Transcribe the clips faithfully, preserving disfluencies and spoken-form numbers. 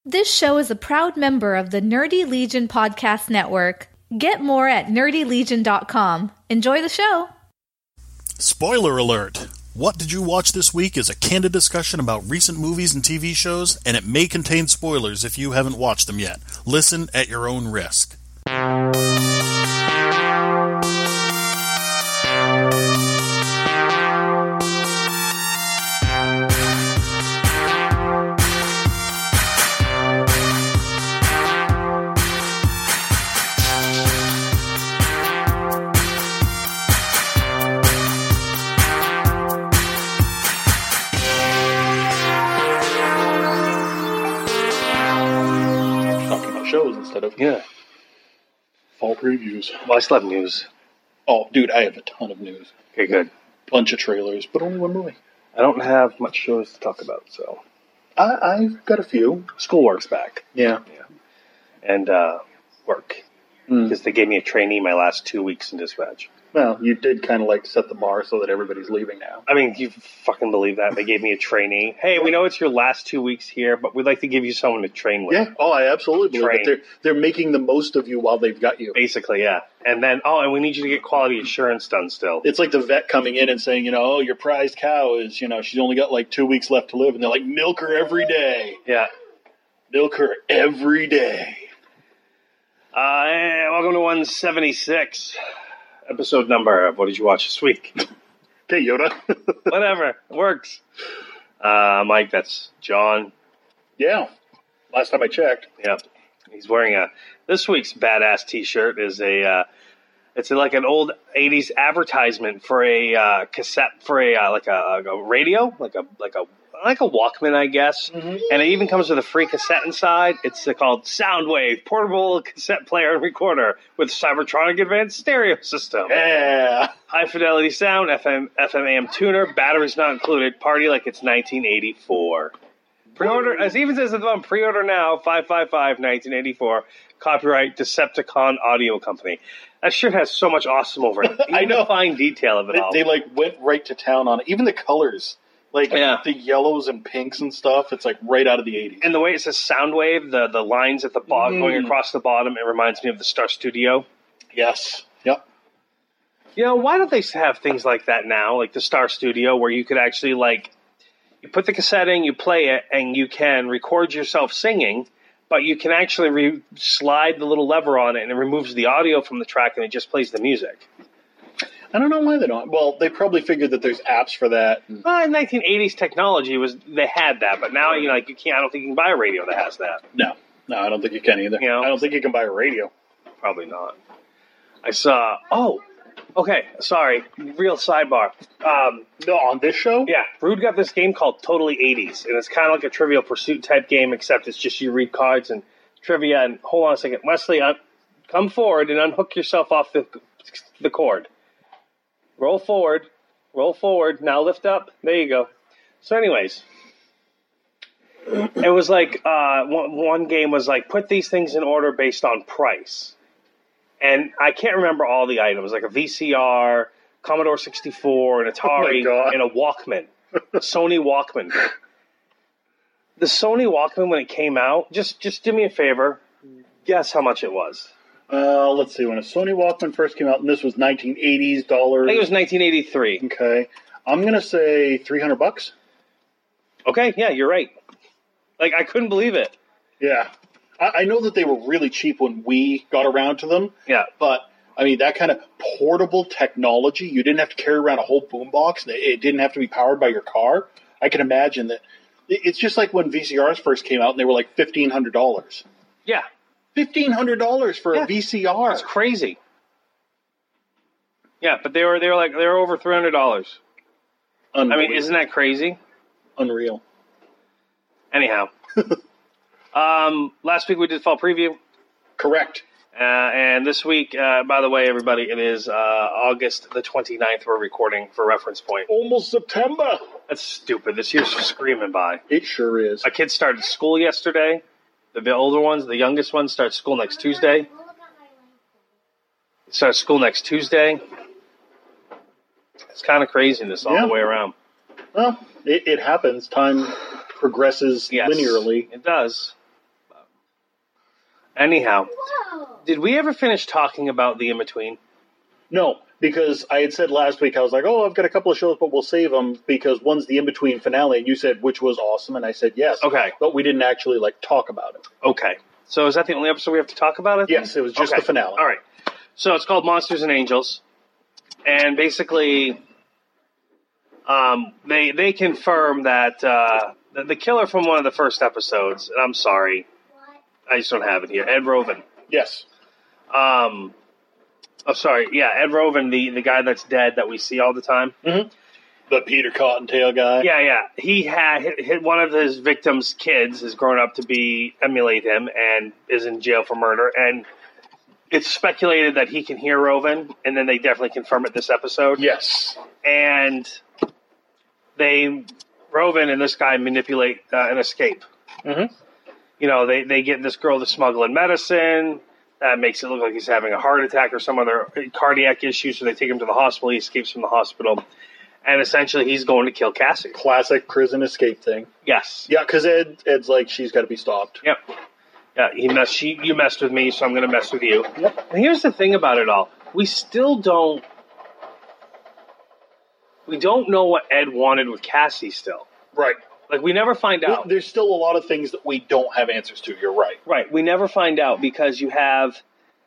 This show is a proud member of the Nerdy Legion Podcast Network. Get more at nerdy legion dot com. Enjoy the show! Spoiler alert! What Did You Watch This Week is a candid discussion about recent movies and T V shows, and it may contain spoilers if you haven't watched them yet. Listen at your own risk. Instead of yeah, fall previews. Well, I still have news. Oh, dude, I have a ton of news. Okay, good. Bunch of trailers, but only one movie. I don't have much shows to talk about, so I, I've got a few. Schoolwork's back. Yeah, yeah, and uh, work because mm. they gave me a trainee my last two weeks in dispatch. Well, you did kind of like set the bar so that everybody's leaving now. I mean, you fucking believe that? They gave me a trainee. Hey, we know it's your last two weeks here, but we'd like to give you someone to train with. Yeah, oh, I absolutely believe it. They're, they're making the most of you while they've got you. Basically, yeah. And then, oh, and we need you to get quality assurance done still. It's like the vet coming in and saying, you know, oh, your prized cow is, you know, she's only got like two weeks left to live. And they're like, milk her every day. Yeah. Milk her every day. Uh, and welcome to one seventy-six. Episode number of What Did You Watch This Week? Okay, Yoda. Whatever. Works. Uh, Mike, that's John. Yeah. Last time I checked. Yeah. He's wearing a... This week's badass t-shirt is a... Uh, it's like an old eighties advertisement for a uh, cassette... For a... Uh, like a, a radio? Like a... Like a... Like a Walkman, I guess. Mm-hmm. And it even comes with a free cassette inside. It's uh, called Soundwave, portable cassette player and recorder with Cybertronic advanced stereo system. Yeah. High fidelity sound, F M, F M A M tuner, batteries not included. Party like it's nineteen eighty-four. Pre-order, as even says at the bottom, pre-order now, five five five nineteen eighty-four. Copyright Decepticon Audio Company. That shirt has so much awesome over it. I know. The fine detail of it they, all. They like went right to town on it. Even the colors. Like, yeah. the yellows and pinks and stuff, it's like right out of the eighties. And the way it says Soundwave, the, the lines at the bottom, mm. going across the bottom, it reminds me of the Star Studio. Yes. Yep. You know, why don't they have things like that now, like the Star Studio, where you could actually, like, you put the cassette in, you play it, and you can record yourself singing, but you can actually re- slide the little lever on it, and it removes the audio from the track, and it just plays the music. I don't know why they don't. Well, they probably figured that there's apps for that. Well, in nineteen eighties technology was they had that, but now you know, like you can't. I don't think you can buy a radio that has that. No, no, I don't think you can either. You know? I don't think you can buy a radio. Probably not. I saw. Oh, okay. Sorry. Real sidebar. Um, no, on this show. Yeah, Rude got this game called Totally eighties, and it's kind of like a Trivial Pursuit type game, except it's just you read cards and trivia. And hold on a second, Wesley, uh, come forward and unhook yourself off the the cord. Roll forward. Roll forward. Now lift up. There you go. So anyways, it was like uh, one, one game was like, put these things in order based on price. And I can't remember all the items, like a V C R, Commodore sixty-four, an Atari, oh and a Walkman. A Sony Walkman. The Sony Walkman, when it came out, just, just do me a favor. Guess how much it was. Uh, let's see, when a Sony Walkman first came out, and this was nineteen eighties dollars. I think it was nineteen eighty-three. Okay. I'm going to say three hundred bucks. Okay, yeah, you're right. Like, I couldn't believe it. Yeah. I, I know that they were really cheap when we got around to them. Yeah. But, I mean, that kind of portable technology, you didn't have to carry around a whole boombox. It didn't have to be powered by your car. I can imagine that. It's just like when V C Rs first came out, and they were like fifteen hundred dollars. Yeah. Fifteen hundred dollars for yeah, a V C R. That's crazy. Yeah, but they were they were like they were over three hundred dollars. I mean, isn't that crazy? Unreal. Anyhow, um, last week we did fall preview. Correct. Uh, and this week, uh, by the way, everybody, it is uh, August the twenty-ninth. We're recording for reference point. Almost September. That's stupid. This year's screaming by. It sure is. My kids started school yesterday. The older ones, the youngest ones, start school next Tuesday. Start school next Tuesday. It's kind of craziness all yeah. the way around. Well, it, it happens. Time progresses yes, linearly. It does. Anyhow, did we ever finish talking about the in-between? No, because I had said last week, I was like, oh, I've got a couple of shows, but we'll save them because one's the in-between finale, and you said, which was awesome, and I said yes. Okay. But we didn't actually, like, talk about it. Okay. So is that the only episode we have to talk about? I think? Yes, it was just okay. the finale. All right. So it's called Monsters and Angels, and basically um, they they confirm that uh, the, the killer from one of the first episodes, and I'm sorry, I just don't have it here, Ed Roven. Yes. Um, oh, sorry, yeah, Ed Roven, the, the guy that's dead that we see all the time. Mm-hmm. The Peter Cottontail guy. Yeah, yeah. He had hit, hit one of his victims' kids has grown up to be emulate him and is in jail for murder. And it's speculated that he can hear Roven, and then they definitely confirm it this episode. Yes. And they Roven and this guy manipulate uh, an escape. Mm-hmm. You know, they they get this girl to smuggle in medicine. That makes it look like he's having a heart attack or some other cardiac issue. So they take him to the hospital. He escapes from the hospital. And essentially, he's going to kill Cassie. Classic prison escape thing. Yes. Yeah, because Ed, Ed's like, she's got to be stopped. Yep. Yeah, he messed, she, you messed with me, so I'm going to mess with you. Yep. And here's the thing about it all. We still don't... We don't know what Ed wanted with Cassie still. Right. Like, we never find out. There's still a lot of things that we don't have answers to. You're right. Right. We never find out because you have...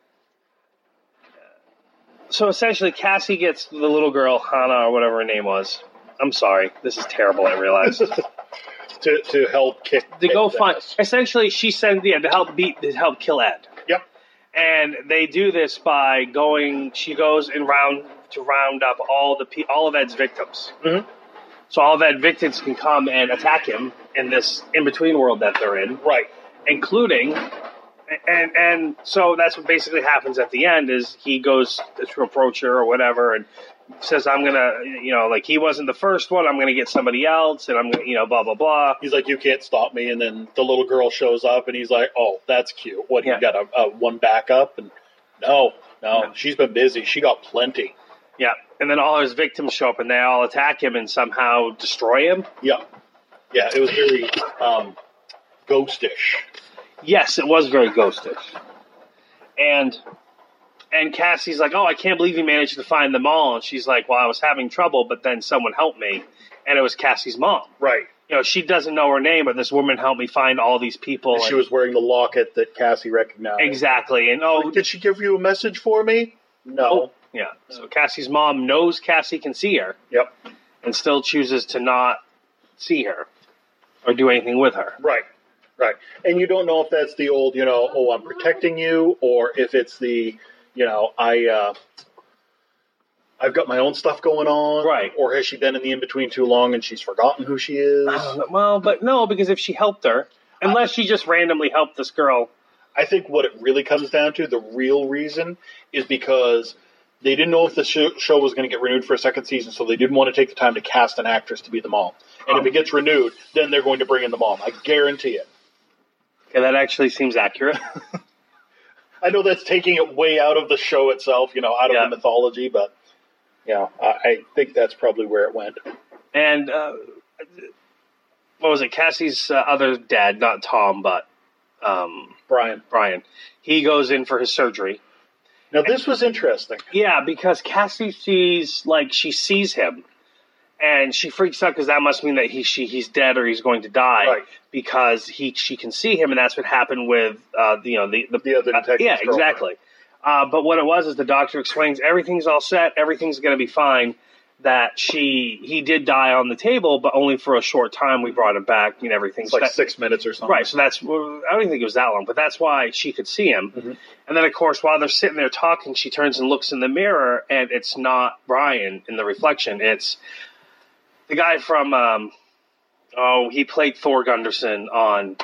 So essentially, Cassie gets the little girl, Hannah, or whatever her name was. I'm sorry. This is terrible, I realize. to to help kick... To go Ed's find... ass. Essentially, she sends... Yeah, to help beat... To help kill Ed. Yep. And they do this by going... She goes and round... To round up all the pe- all of Ed's victims. Mm-hmm. So all of Ed's victims can come and attack him in this in-between world that they're in. Right. Including... And and so that's what basically happens at the end is he goes to approach her or whatever and says, I'm going to, you know, like he wasn't the first one. I'm going to get somebody else and I'm going to, you know, blah, blah, blah. He's like, you can't stop me. And then the little girl shows up and he's like, oh, that's cute. What, Yeah. you got a, a one backup? And no, no, No. she's been busy. She got plenty. Yeah. And then all his victims show up and they all attack him and somehow destroy him. Yeah. Yeah, it was very um, ghostish. Yes, it was very ghostish. And and Cassie's like, oh, I can't believe you managed to find them all. And she's like, well, I was having trouble, but then someone helped me. And it was Cassie's mom. Right. You know, she doesn't know her name, but this woman helped me find all these people. And she and- was wearing the locket that Cassie recognized. Exactly. And oh, Did she give you a message for me? No. oh, yeah. So Cassie's mom knows Cassie can see her Yep. and still chooses to not see her or do anything with her. Right. Right. And you don't know if that's the old, you know, oh, I'm protecting you, or if it's the, you know, I, uh, I've got my own stuff going on. Right. Or has she been in the in-between too long and she's forgotten who she is? I don't know. Well, but no, because if she helped her, unless she just randomly helped this girl. I think what it really comes down to, the real reason, is because they didn't know if the sh- show was going to get renewed for a second season, so they didn't want to take the time to cast an actress to be the mom. And Oh. if it gets renewed, then they're going to bring in the mom. I guarantee it. Okay, that actually seems accurate. I know that's taking it way out of the show itself, you know, out of Yeah. the mythology, but, you know, I, I think that's probably where it went. And uh, what was it? Cassie's uh, other dad, not Tom, but um, Brian. Brian. He goes in for his surgery. Now, this was interesting. Yeah, because Cassie sees, like, she sees him, and she freaks out because that must mean that he she he's dead or he's going to die. Right. Because he she can see him, and that's what happened with uh, you know the the, The other uh, detective's yeah, girlfriend. exactly. Uh, but what it was is the doctor explains everything's all set, everything's going to be fine. That she he did die on the table, but only for a short time. We brought him back, and everything's It's like that- six minutes or something. Right, so that's, well, I don't even think it was that long, but that's why she could see him. Mm-hmm. And then, of course, while they're sitting there talking, she turns and looks in the mirror, and it's not Brian in the reflection. It's the guy from, um, oh, he played Thor Gunderson on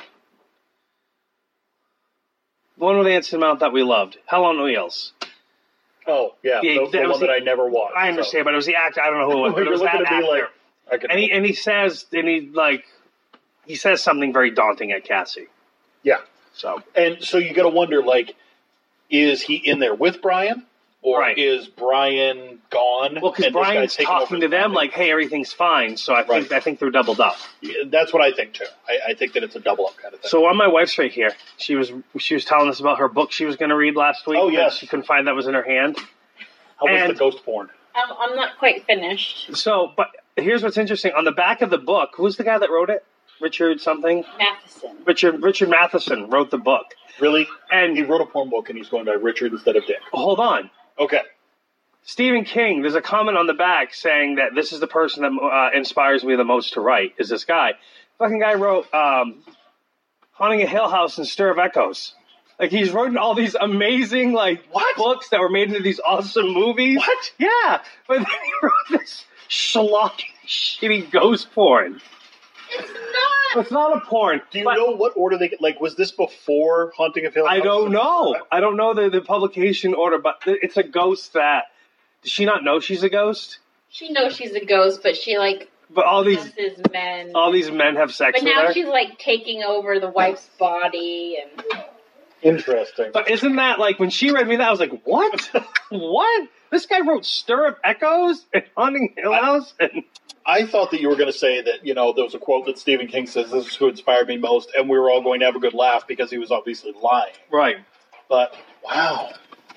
the one with Anson Mount that we loved, Hell on Wheels. Oh, yeah, Yeah, the, that the was one that the- I never watched. I understand, but it was the actor, I don't know who it was, So. but it You're was looking that at me actor. like, I could, And he, and he says, and he, like, he says something very daunting at Cassie. yeah. So, And so you got to wonder, like, is he in there with Brian? Or Right. is Brian gone? Well, because and this Brian's guy's taking over talking the to them family? like, "Hey, everything's fine." So I think Right. I think they're doubled up. Yeah, that's what I think too. I, I think that it's a double up kind of thing. So on my wife's right here, she was she was telling us about her book she was going to read last week. Oh, that yes. she couldn't find that was in her hand. How was and- the ghost porn? I'm, I'm not quite finished. So, but here's what's interesting: on the back of the book, who's the guy that wrote it? Richard something. Matheson. Richard Richard Matheson wrote the book. Really? And He wrote a porn book and he's going by Richard instead of Dick. hold on. Okay. Stephen King, there's a comment on the back saying that this is the person that uh, inspires me the most to write, is this guy. Fucking guy wrote um, Haunting a Hill House and Stir of Echoes. Like, he's written all these amazing, like, What? books that were made into these awesome movies. What? Yeah. But then he wrote this schlocky, shitty ghost porn. It's not. It's not a porn. Do you but know what order they like? Was this before Haunting of Hill House? I don't know. I don't know the, the publication order, but it's a ghost that... Does she not know she's a ghost? She knows she's a ghost, but she like But all these possesses men. all these men have sex but with now her. she's like taking over the wife's body, and Interesting. But isn't that like when she read me that I was like, what? What? This guy wrote Stir of Echoes and Haunting Hill House and I thought that you were going to say that, you know, there was a quote that Stephen King says, "This is who inspired me most," and we were all going to have a good laugh because he was obviously lying. right. But, wow.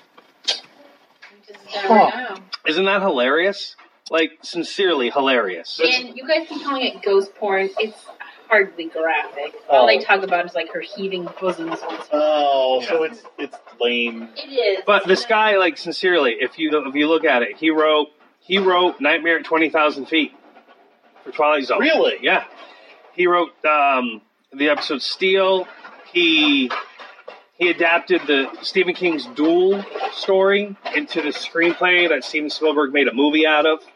you just never Huh. know. Isn't that hilarious? Like sincerely hilarious. And you guys keep calling it ghost porn. It's hardly graphic. All Oh. they talk about is like her heaving bosoms. Once Oh, Yeah. so it's it's lame. it is. But this guy, like sincerely, if you if you look at it, he wrote he wrote Nightmare at Twenty Thousand Feet for Twilight Zone. Really? Yeah. He wrote um, the episode Steel. He he adapted the Stephen King's Duel story into the screenplay that Steven Spielberg made a movie out of.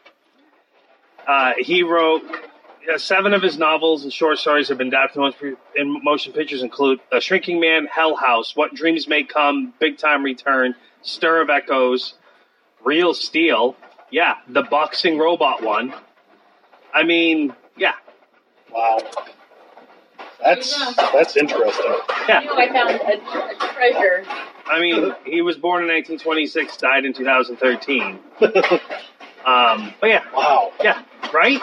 Uh, he wrote uh, seven of his novels and short stories have been adapted in motion pictures, include uh, Shrinking Man, Hell House, What Dreams May Come, Big Time Return, Stir of Echoes, Real Steel. Yeah, the boxing robot one. I mean, yeah, Wow. That's There you go. that's interesting. You yeah. know, I found a, a treasure. I mean, he was born in nineteen twenty-six, died in two thousand thirteen. Um, but yeah, Wow. yeah, right?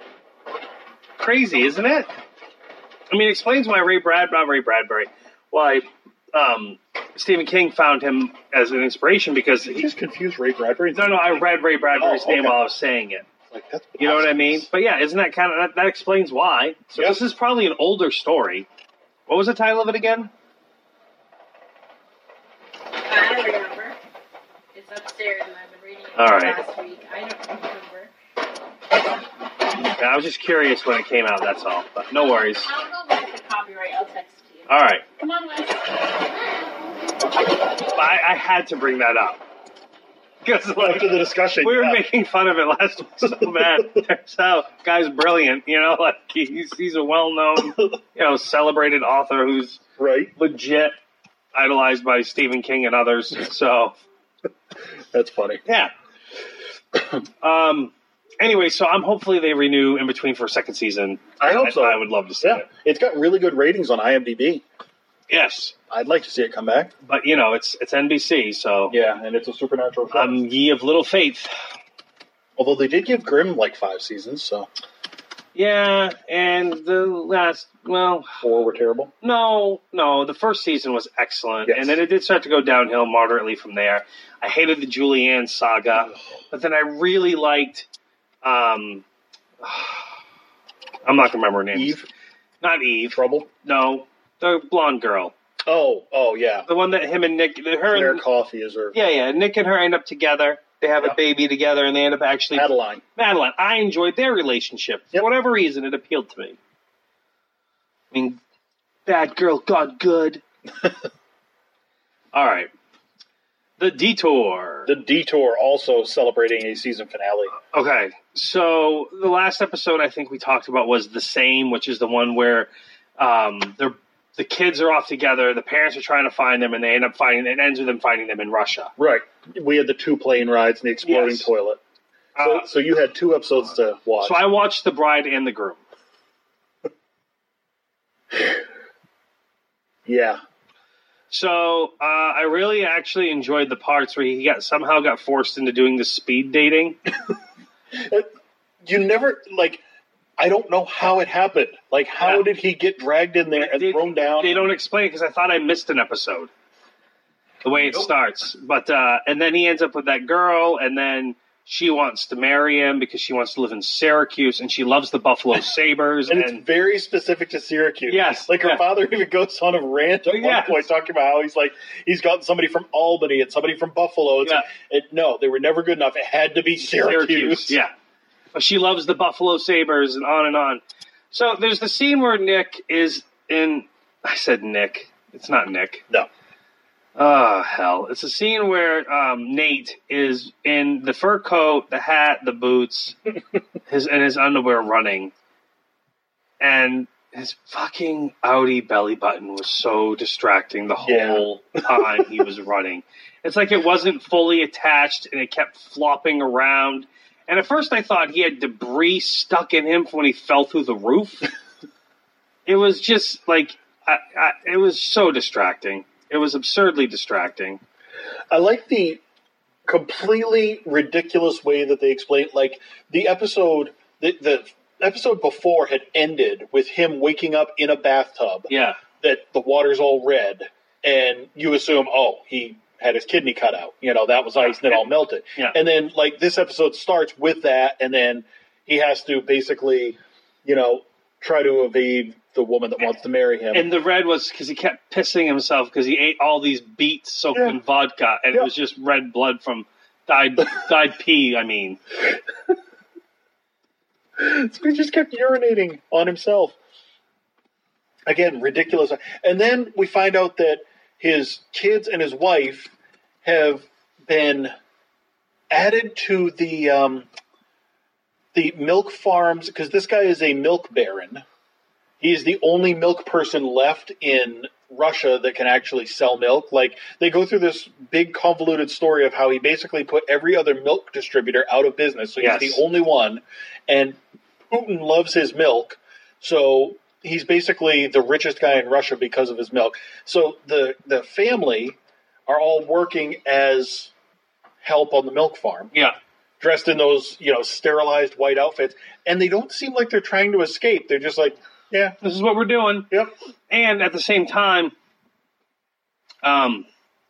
Crazy, isn't it? I mean, it explains why Ray Brad, not Ray Bradbury, why um, Stephen King found him as an inspiration because Did you he, just confuse Ray Bradbury? no, no, I read Ray Bradbury's Oh, name okay. while I was saying it. Like, that's You know what I mean? blasphemous. But yeah, isn't that kind of that, that explains why? So Yep. this is probably an older story. What was the title of it again? I don't remember. It's upstairs, and I've been reading it All right. last week. I don't remember. Yeah, I was just curious when it came out. That's all. But no worries. I'll go back to copyright. I'll text it to you. All right. Come on, Wes. I, I had to bring that up because like, After the discussion, we were yeah. making fun of it last week so bad. Turns out, guy's brilliant. You know, like he's he's a well-known, you know, celebrated author who's right. legit idolized by Stephen King and others. So That's funny. yeah. Um. Anyway, so I'm hopefully they renew in between for a second season. I hope so. I would love to see Yeah, it. it's got really good ratings on IMDb. Yes, I'd like to see it come back. but you know, it's it's N B C, so Yeah, and it's a supernatural show. I'm ye of little faith. Although they did give Grimm like five seasons, so Yeah, and the last, well, four were terrible. no, no, the first season was excellent, Yes. and then it did start to go downhill moderately from there. I hated the Julianne saga, but then I really liked, um, I'm not gonna remember her name. Eve, Not Eve. Trouble. No, the blonde girl, Oh, oh yeah. the one that him and Nick, her, Claire and, Coffee is her. yeah, yeah, Nick and her end up together. They have Yeah. a baby together, and they end up actually Madeline. Madeline. I enjoyed their relationship. Yep. For whatever reason, it appealed to me. I mean, bad girl gone good. All right. The Detour. The Detour also celebrating a season finale. Okay. So the last episode I think we talked about was The Same, which is the one where um, they're, the kids are off together, the parents are trying to find them, and they end up finding, it ends with them finding them in Russia. Right. We had the two plane rides and the exploding Yes. toilet. So, Uh, so you had two episodes to watch. So I watched The Bride and the Groom. yeah. So uh, I really actually enjoyed the parts where he got somehow got forced into doing the speed dating. You never, like, I don't know how it happened. Like, how Yeah. did he get dragged in there and They- thrown down? They don't explain because I thought I missed an episode. The way it Nope. starts, but uh, and then he ends up with that girl, and then she wants to marry him because she wants to live in Syracuse, and she loves the Buffalo Sabres. And and it's very specific to Syracuse. Yes, Like, her yeah. father even goes on a rant at one Yes. point talking about how he's like, he's gotten somebody from Albany and somebody from Buffalo. It's Yeah. like, it, no, they were never good enough. It had to be Syracuse. yeah. But she loves the Buffalo Sabres, and on and on. So there's the scene where Nick is in. I said Nick. It's not Nick. No. Oh, hell. It's a scene where um, Nate is in the fur coat, the hat, the boots, his and his underwear running. And his fucking Audi belly button was so distracting the whole time he was running. It's like it wasn't fully attached and it kept flopping around. And at first I thought he had debris stuck in him from when he fell through the roof. It was just like, I, I, it was so distracting. It was absurdly distracting. I like the completely ridiculous way that they explain, like, the episode, the, the episode before had ended with him waking up in a bathtub. Yeah. That the water's all red, and you assume, oh, he had his kidney cut out. You know, that was ice and it all melted. Yeah. And then, like, this episode starts with that, and then he has to basically, you know, try to evade the woman that wants to marry him. And the red was because he kept pissing himself because he ate all these beets soaked Yeah. in vodka, and Yeah. it was just red blood from dyed dyed pee. I mean, So he just kept urinating on himself. Again, ridiculous. And then we find out that his kids and his wife have been added to the um, the milk farms, because this guy is a milk baron. He's the only milk person left in Russia that can actually sell milk. Like, they go through this big convoluted story of how he basically put every other milk distributor out of business. So he's Yes. the only one. And Putin loves his milk. So he's basically the richest guy in Russia because of his milk. So the, the family are all working as help on the milk farm, yeah, dressed in those, you know, sterilized white outfits. And they don't seem like they're trying to escape. They're just like, yeah, this is what we're doing. yep. And at the same time, um,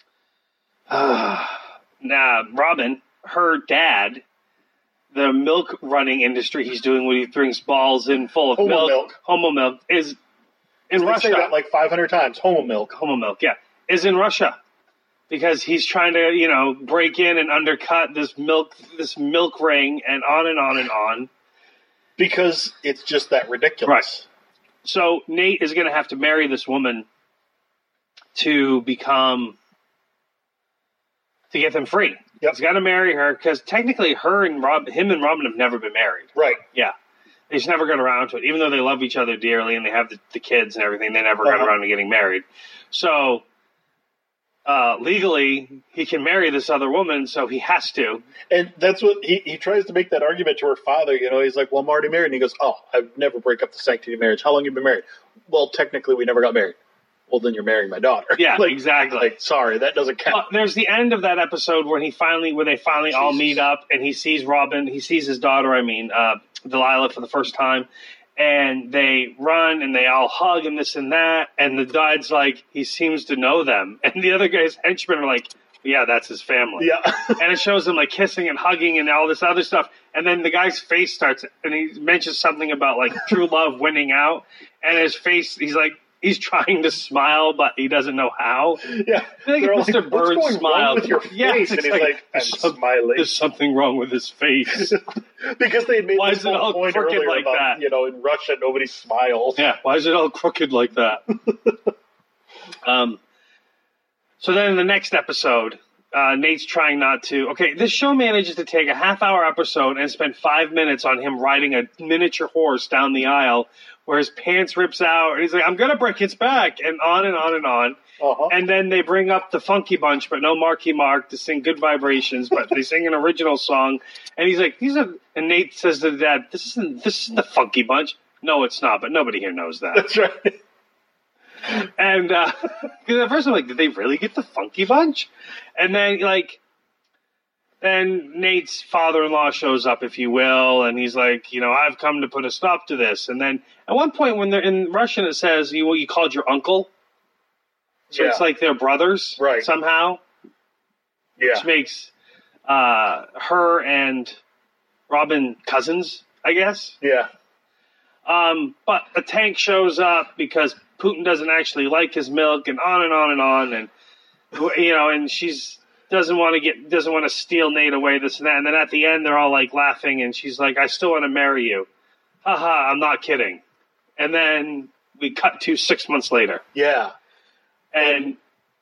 uh, nah, Robin, her dad, the milk running industry he's doing when he brings balls in full of Homo milk, milk. homo milk, is in They Russia. say that like five hundred times. Homo milk. Homo milk, yeah, is in Russia because he's trying to, you know, break in and undercut this milk, this milk ring, and on and on and on. Because it's just that ridiculous. Right. So Nate is going to have to marry this woman to become to get them free. Yep. He's got to marry her because technically, her and Rob, him and Robin have never been married. Right. Yeah, they just never got around to it. Even though they love each other dearly and they have the, the kids and everything, they never got Uh-huh. around to getting married. So uh, legally, he can marry this other woman, so he has to. And that's what he, he tries to make that argument to her father. You know, he's like, well, I'm already married. And he goes, oh, I'd never break up the sanctity of marriage. How long have you been married? Well, technically, we never got married. Well, then you're marrying my daughter. Yeah, like, exactly. Like, sorry, that doesn't count. Well, there's the end of that episode where he finally, where they finally all Jesus. meet up, and he sees Robin, he sees his daughter, I mean, uh, Delilah for the first time, and they run and they all hug and this and that, and the dad's like, he seems to know them, and the other guy's henchmen are like, yeah, that's his family. Yeah. And it shows them like kissing and hugging and all this other stuff, and then the guy's face starts, and he mentions something about like true love winning out, and his face, he's like, he's trying to smile, but he doesn't know how. yeah. I think They're if Mister like, Burns what's going smiled wrong with your face? Yeah, and it's he's like, like, I'm there's some- smiling. There's something wrong with his face. Because they had made Why this is it whole all point crooked earlier like about, that? you know, in Russia, nobody smiles. Yeah, why is it all crooked like that? um. So then in the next episode, uh, Nate's trying not to. Okay, this show manages to take a half-hour episode and spend five minutes on him riding a miniature horse down the aisle, where his pants rips out, and he's like, "I'm gonna break its back," and on and on and on. Uh-huh. And then they bring up the Funky Bunch, but no Marky Mark to sing Good Vibrations, but they sing an original song. And he's like, "These are," and Nate says to the dad, "This isn't this isn't the Funky Bunch." No, it's not, but nobody here knows that. That's right. And uh, 'cause at first I'm like, did they really get the Funky Bunch? And then like, then Nate's father-in-law shows up, if you will, and he's like, you know, I've come to put a stop to this. And then at one point, when they're in Russian, it says, you, well, you called your uncle. So Yeah. it's like they're brothers, Right. somehow, Yeah. which makes uh, her and Robin cousins, I guess. Yeah. Um, but a tank shows up because Putin doesn't actually like his milk, and on and on and on, and you know, and she's doesn't want to get doesn't want to steal Nate away, this and that, and then at the end they're all like laughing, and she's like, "I still want to marry you," haha, I'm not kidding. And then we cut to six months later, Yeah. and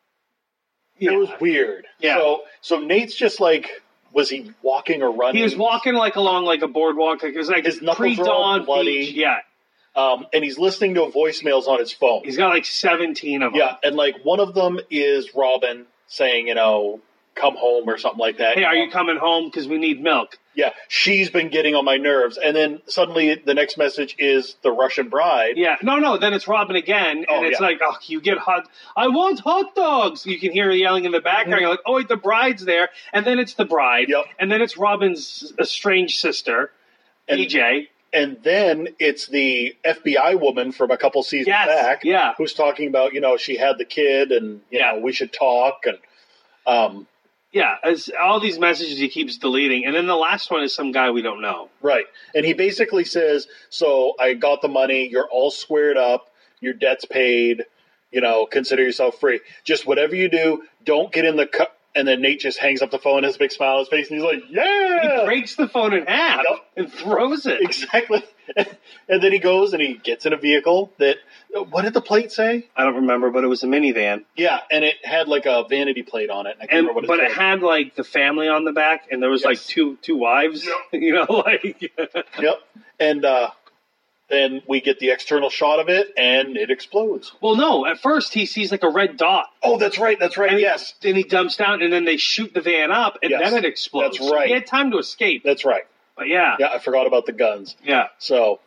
yeah, It was weird. Yeah. So, so Nate's just like, was he walking or running? he was walking like along like a boardwalk, like it was like His knuckles are all pre-dawn bloody. beach, yeah. Um, and he's listening to voicemails on his phone. He's got like seventeen of them. Yeah, and like one of them is Robin saying, you know, come home or something like that. Hey, are know? you coming home? Because we need milk. Yeah, she's been getting on my nerves. And then suddenly the next message is the Russian bride. Yeah, no, no. Then it's Robin again, and Oh, it's yeah. like, oh, you get hot. I want hot dogs. You can hear her yelling in the background. You're like, oh wait, the bride's there, and then it's the bride, Yep. and then it's Robin's estranged sister, And- E J. And then it's the F B I woman from a couple seasons Yes, back yeah. who's talking about, you know, she had the kid and, you Yeah. know, we should talk. And um, Yeah, it's all these messages he keeps deleting, and then the last one is some guy we don't know. right. And he basically says, so I got the money. You're all squared up. Your debt's paid. You know, consider yourself free. Just whatever you do, don't get in the cut. And then Nate just hangs up the phone, has a big smile on his face, and he's like, yeah. He breaks the phone in half Yep. and throws it. Exactly. And then he goes and he gets in a vehicle that, what did the plate say? I don't remember, but it was a minivan, Yeah, and it had like a vanity plate on it. And I can't and remember what but it it said. had like the family on the back, and there was like Yes. two two wives. Yep. You know, like Yep. And uh, then we get the external shot of it, and it explodes. Well, no. At first, he sees like a red dot, Oh, that's right. That's right. and he, Yes, then he dumps down, and then they shoot the van up, and Yes. then it explodes. That's right. He had time to escape, that's right. but yeah, Yeah, I forgot about the guns. yeah. So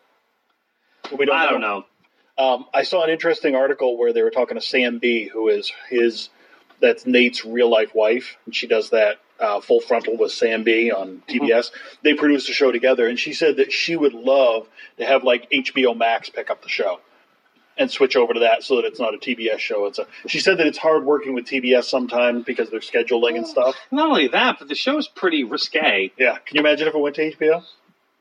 we don't. I don't know. Um, I saw an interesting article where they were talking to Sam B, who is his, that's Nate's real life wife, and she does that uh, Full Frontal with Sam B on T B S. Mm-hmm. They produced a show together, and she said that she would love to have like H B O Max pick up the show and switch over to that so that it's not a T B S show. It's a. She said that it's hard working with T B S sometimes because of their scheduling and stuff. Not only that, but the show is pretty risque. Yeah, can you imagine if it went to H B O?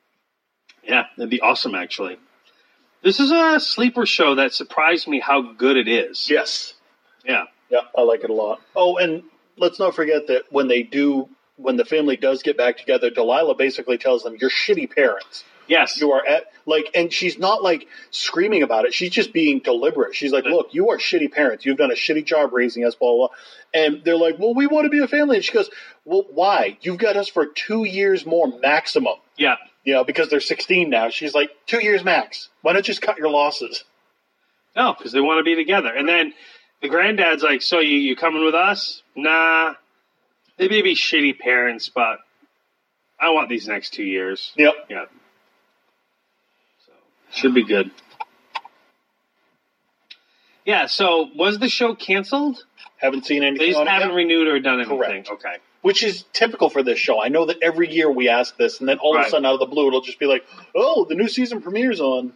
Yeah, that'd be awesome, actually. This is a sleeper show that surprised me how good it is. Yes. Yeah. Yeah, I like it a lot. Oh, and let's not forget that when they do, when the family does get back together, Delilah basically tells them, "You're shitty parents. Yes. You are at like," and she's not like screaming about it. She's just being deliberate. She's like, "Look, you are shitty parents. You've done a shitty job raising us." Blah blah. blah. And they're like, "Well, we want to be a family." And she goes, "Well, why? You've got us for two years more maximum. Yeah. You know, because they're sixteen now." She's like, two years max. Why don't you just cut your losses?" No, because they want to be together. And then the granddad's like, so you, you coming with us? Nah. They may be shitty parents, but I want these next two years. Yep. Yeah. So, should be good. Yeah, so was the show canceled? Haven't seen They anything just on it haven't yet? renewed or done anything. Correct. Okay. Which is typical for this show. I know that every year we ask this, and then all of Right. a sudden, out of the blue, it'll just be like, "Oh, the new season premieres on."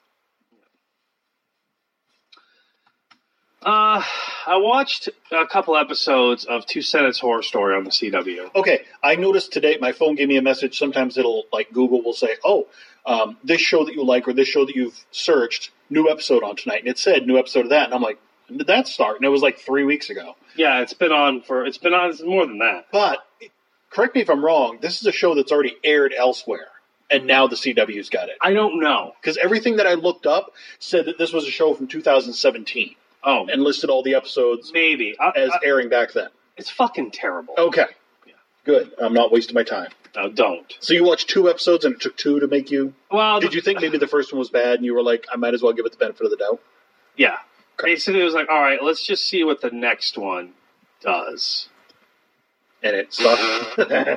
Uh, I watched a couple episodes of Two Senates Horror Story on the C W. Okay, I noticed today my phone gave me a message. Sometimes it'll, like Google will say, "Oh, um, this show that you like or this show that you've searched, new episode on tonight," and it said new episode of that, and I'm like, "When did that start?" And it was like three weeks ago. Yeah, it's been on for, it's been on it's more than that. But correct me if I'm wrong. This is a show that's already aired elsewhere, and now the C W's got it. I don't know. Because everything that I looked up said that this was a show from two thousand seventeen Oh, and listed all the episodes maybe. I, as I- airing back then. it's fucking terrible. Okay. Yeah. Good. I'm not wasting my time. No, don't. So you watched two episodes and it took two to make you... Well, Did you think maybe the first one was bad and you were like, I might as well give it the benefit of the doubt? Yeah. Okay. Basically, it was like, all right, let's just see what the next one does. And it sucked.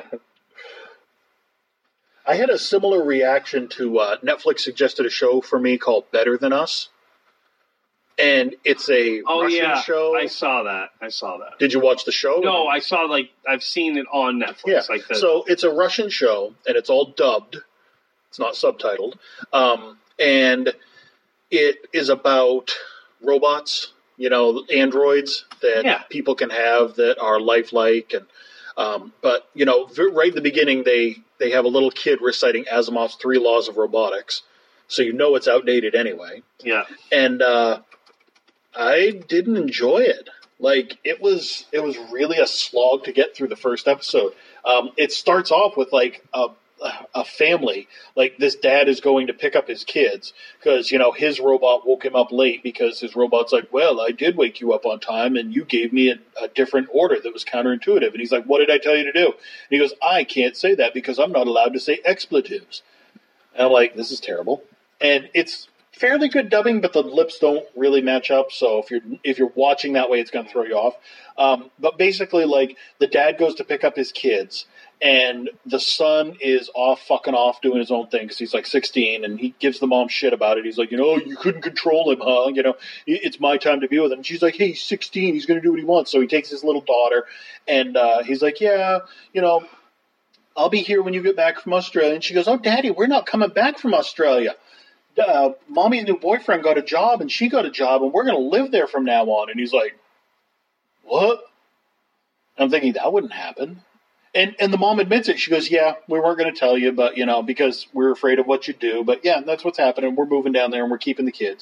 I had a similar reaction to uh, Netflix suggested a show for me called Better Than Us. and it's a Oh Russian yeah, show. I saw that. I saw that. Did you watch the show? No, I saw like I've seen it on Netflix. Yeah. Like the, So it's a Russian show, and it's all dubbed. It's not subtitled, um, and it is about robots. You know, androids that Yeah. people can have that are lifelike, and um, but you know, v- right at the beginning, they they have a little kid reciting Asimov's three laws of robotics, so you know it's outdated anyway. yeah. And uh, I didn't enjoy it. Like it was, it was really a slog to get through the first episode. Um, it starts off with like a a family, like this dad is going to pick up his kids because, you know, his robot woke him up late because his robot's like, well, I did wake you up on time and you gave me a, a different order that was counterintuitive. And he's like, what did I tell you to do? And he goes, I can't say that because I'm not allowed to say expletives. And I'm like, this is terrible. And it's fairly good dubbing, but the lips don't really match up. So if you're, if you're watching that way, it's going to throw you off. Um, but basically, like, the dad goes to pick up his kids, and the son is off fucking off doing his own thing because he's like sixteen, and he gives the mom shit about it. He's like, you know, you couldn't control him, huh? You know, it's my time to be with him. And she's like, hey, he's sixteen. He's going to do what he wants. So he takes his little daughter, and uh, he's like, yeah, you know, I'll be here when you get back from Australia. And she goes, oh, Daddy, we're not coming back from Australia. Uh, Mommy's new boyfriend got a job, and she got a job, and we're going to live there from now on. And he's like, what? I'm thinking that wouldn't happen. And and the mom admits it. She goes, yeah, we weren't going to tell you, but, you know, because we're afraid of what you do. But, yeah, that's what's happening. We're moving down there, and we're keeping the kids.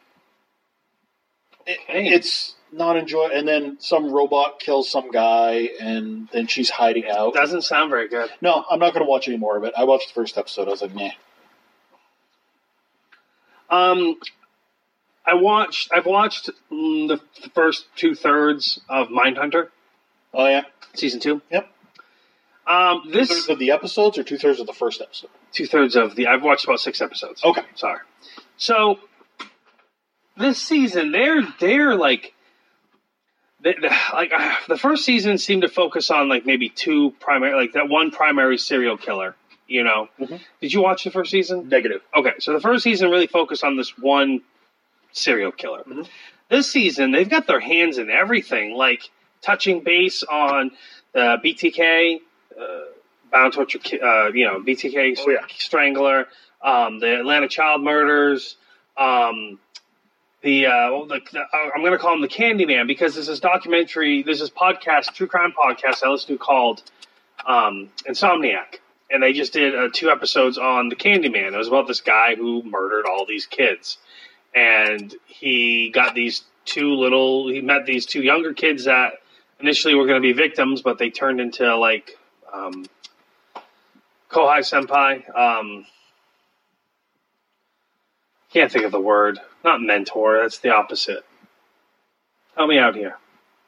It, Hey. It's not enjoy. And then some robot kills some guy, and then she's hiding out. Doesn't sound very good. No, I'm not going to watch any more of it. I watched the first episode. I was like, meh. Um, I watched. I've watched mm, the first two thirds of Mindhunter Oh, yeah? season two. Yep. Um, Two-thirds this of the episodes or two-thirds of the first episode? two thirds of the. I've watched about six episodes. Okay. Sorry. So this season, they're they're like, they, they- like uh, the first season seemed to focus on like maybe two primary, like that one primary serial killer. You know, Mhm. did you watch the first season? Negative. Okay, so the first season really focused on this one serial killer. Mhm. This season, they've got their hands in everything, like touching base on the B T K, uh, Bound Torture, Ki- uh, you know, B T K Oh, yeah. Strangler, um, the Atlanta child murders, um, the, uh, well, the, the uh, I'm going to call him the Candyman because there's this documentary, there's this podcast, true crime podcast I listen to called um, Insomniac. And they just did uh, two episodes on the Candyman. It was about this guy who murdered all these kids. And he got these two little, he met these two younger kids that initially were going to be victims, but they turned into like um, Kohai Senpai. Um, can't think of the word. Not mentor, that's the opposite. Help me out here.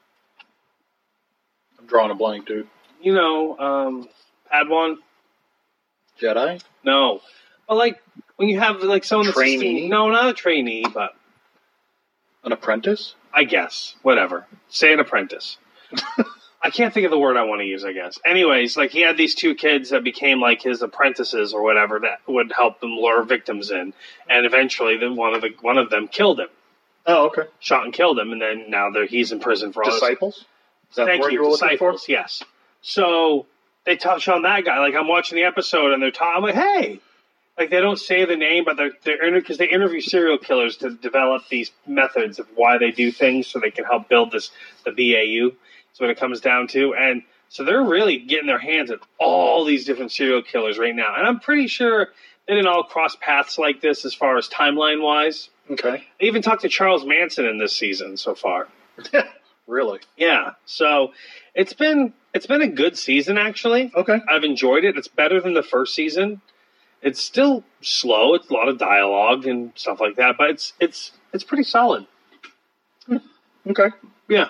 I'm drawing a blank, dude. You know, um, Padawan? Jedi? No. But like when you have like someone that's Trainee? sixteen, no, not a trainee, but An apprentice? I guess whatever. Say an apprentice. I can't think of the word I want to use. I guess. Anyways, like he had these two kids that became like his apprentices or whatever that would help them lure victims in, and eventually, then one of the one of them killed him, Oh, okay. shot and killed him, and then now they're, he's in prison for all this. Disciples? Is that Thank the word you, you were looking for? disciples. Yes. So they touch on that guy. Like I'm watching the episode and they're talking. I'm like, hey, like they don't say the name, but they're they're because they interview serial killers to develop these methods of why they do things, so they can help build this the B A U. Is what it comes down to, and so they're really getting their hands at all these different serial killers right now. And I'm pretty sure they didn't all cross paths like this as far as timeline wise. Okay. They even talked to Charles Manson in this season so far. Really? Yeah, so it's been it's been a good season actually. Okay. I've enjoyed it. It's better than the first season. It's still slow. It's a lot of dialogue and stuff like that, but it's it's it's pretty solid. Okay. Yeah.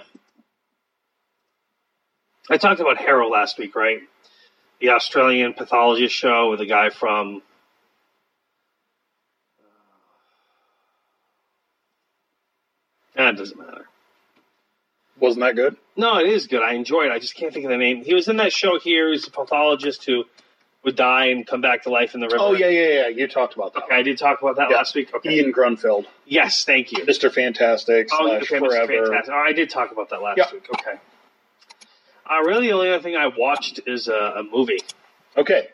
I talked about Harrow last week, right? The Australian pathologist show with a guy from that doesn't matter. Wasn't that good? No, it is good. I enjoyed it. I just can't think of the name. He was in that show here. He's a pathologist who would die and come back to life in the river. Oh, yeah, yeah, yeah. You talked about that. Okay, I did talk about that Yeah. last week. Okay. Ian Grunfeld. Yes, thank you. Mister Fantastic Oh, slash okay, Mister Forever. Fantastic. Oh, I did talk about that last Yeah. week. Okay. Uh, really, the only other thing I watched is a, a movie. Okay.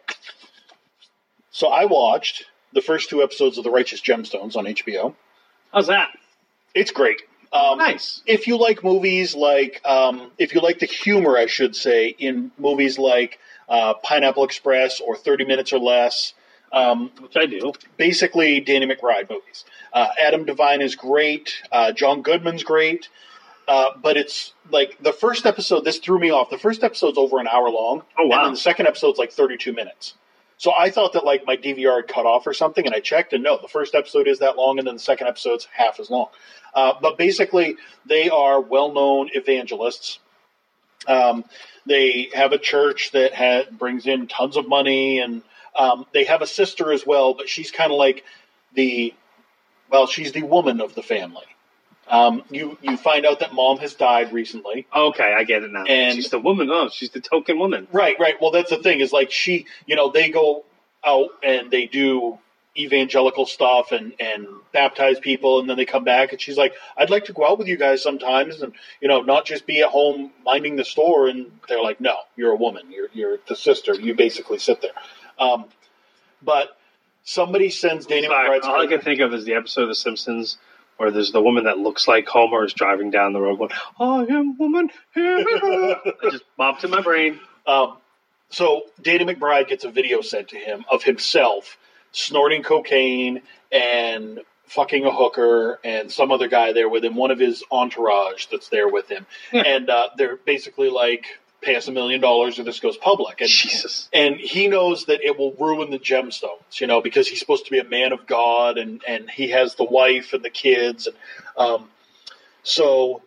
So I watched the first two episodes of The Righteous Gemstones on H B O. How's that? It's great. Um, Nice. If you like movies like, um, if you like the humor, I should say, in movies like uh, Pineapple Express or thirty minutes or Less, um, Which I do. basically Danny McBride movies. Uh, Adam Devine is great. Uh, John Goodman's great. Uh, but it's like the first episode, this threw me off. The first episode's over an hour long. Oh, wow. And then the second episode's like thirty-two minutes. So I thought that like my D V R had cut off or something, and I checked, and no, the first episode is that long, and then the second episode's half as long. Uh, but basically, they are well-known evangelists. Um, they have a church that ha- brings in tons of money, and um, they have a sister as well, but she's kind of like the, well, she's the woman of the family. Um, you, you find out that mom has died recently. Okay, I get it now. And- she's the woman. Oh, she's the token woman. Right, right. Well, that's the thing is like she, you know, they go out and they do evangelical stuff and, and baptize people, and then they come back and she's like, I'd like to go out with you guys sometimes and, you know, not just be at home minding the store. And they're like, no, you're a woman. You're, you're the sister. You basically sit there. Um, but somebody sends Danny Sorry, McBride's all I can think of is the episode of The Simpsons where there's the woman that looks like Homer is driving down the road going, I am woman. It just popped in my brain. Um, so Danny McBride gets a video sent to him of himself snorting cocaine and fucking a hooker and some other guy there with him, one of his entourage that's there with him. Yeah. And uh, they're basically like, pay us a million dollars or this goes public. And, Jesus. and he knows that it will ruin the gemstones, you know, because he's supposed to be a man of God and, and he has the wife and the kids. And um, so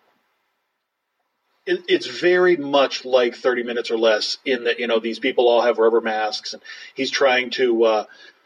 it, it's very much like thirty minutes or Less in that, you know, these people all have rubber masks and he's trying to uh,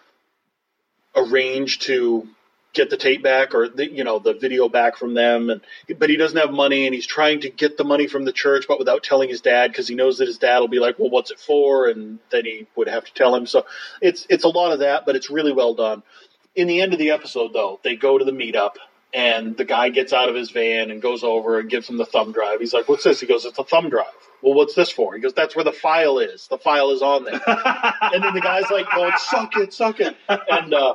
arrange to get the tape back or the, you know, the video back from them. And, but he doesn't have money and he's trying to get the money from the church, but without telling his dad, because he knows that his dad will be like, well, what's it for? And then he would have to tell him. So it's, it's a lot of that, but it's really well done. In the end of the episode though, they go to the meetup and the guy gets out of his van and goes over and gives him the thumb drive. He's like, what's this? He goes, it's a thumb drive. Well, what's this for? He goes, that's where the file is. The file is on there. And then the guy's like, going, suck it, suck it. And, uh,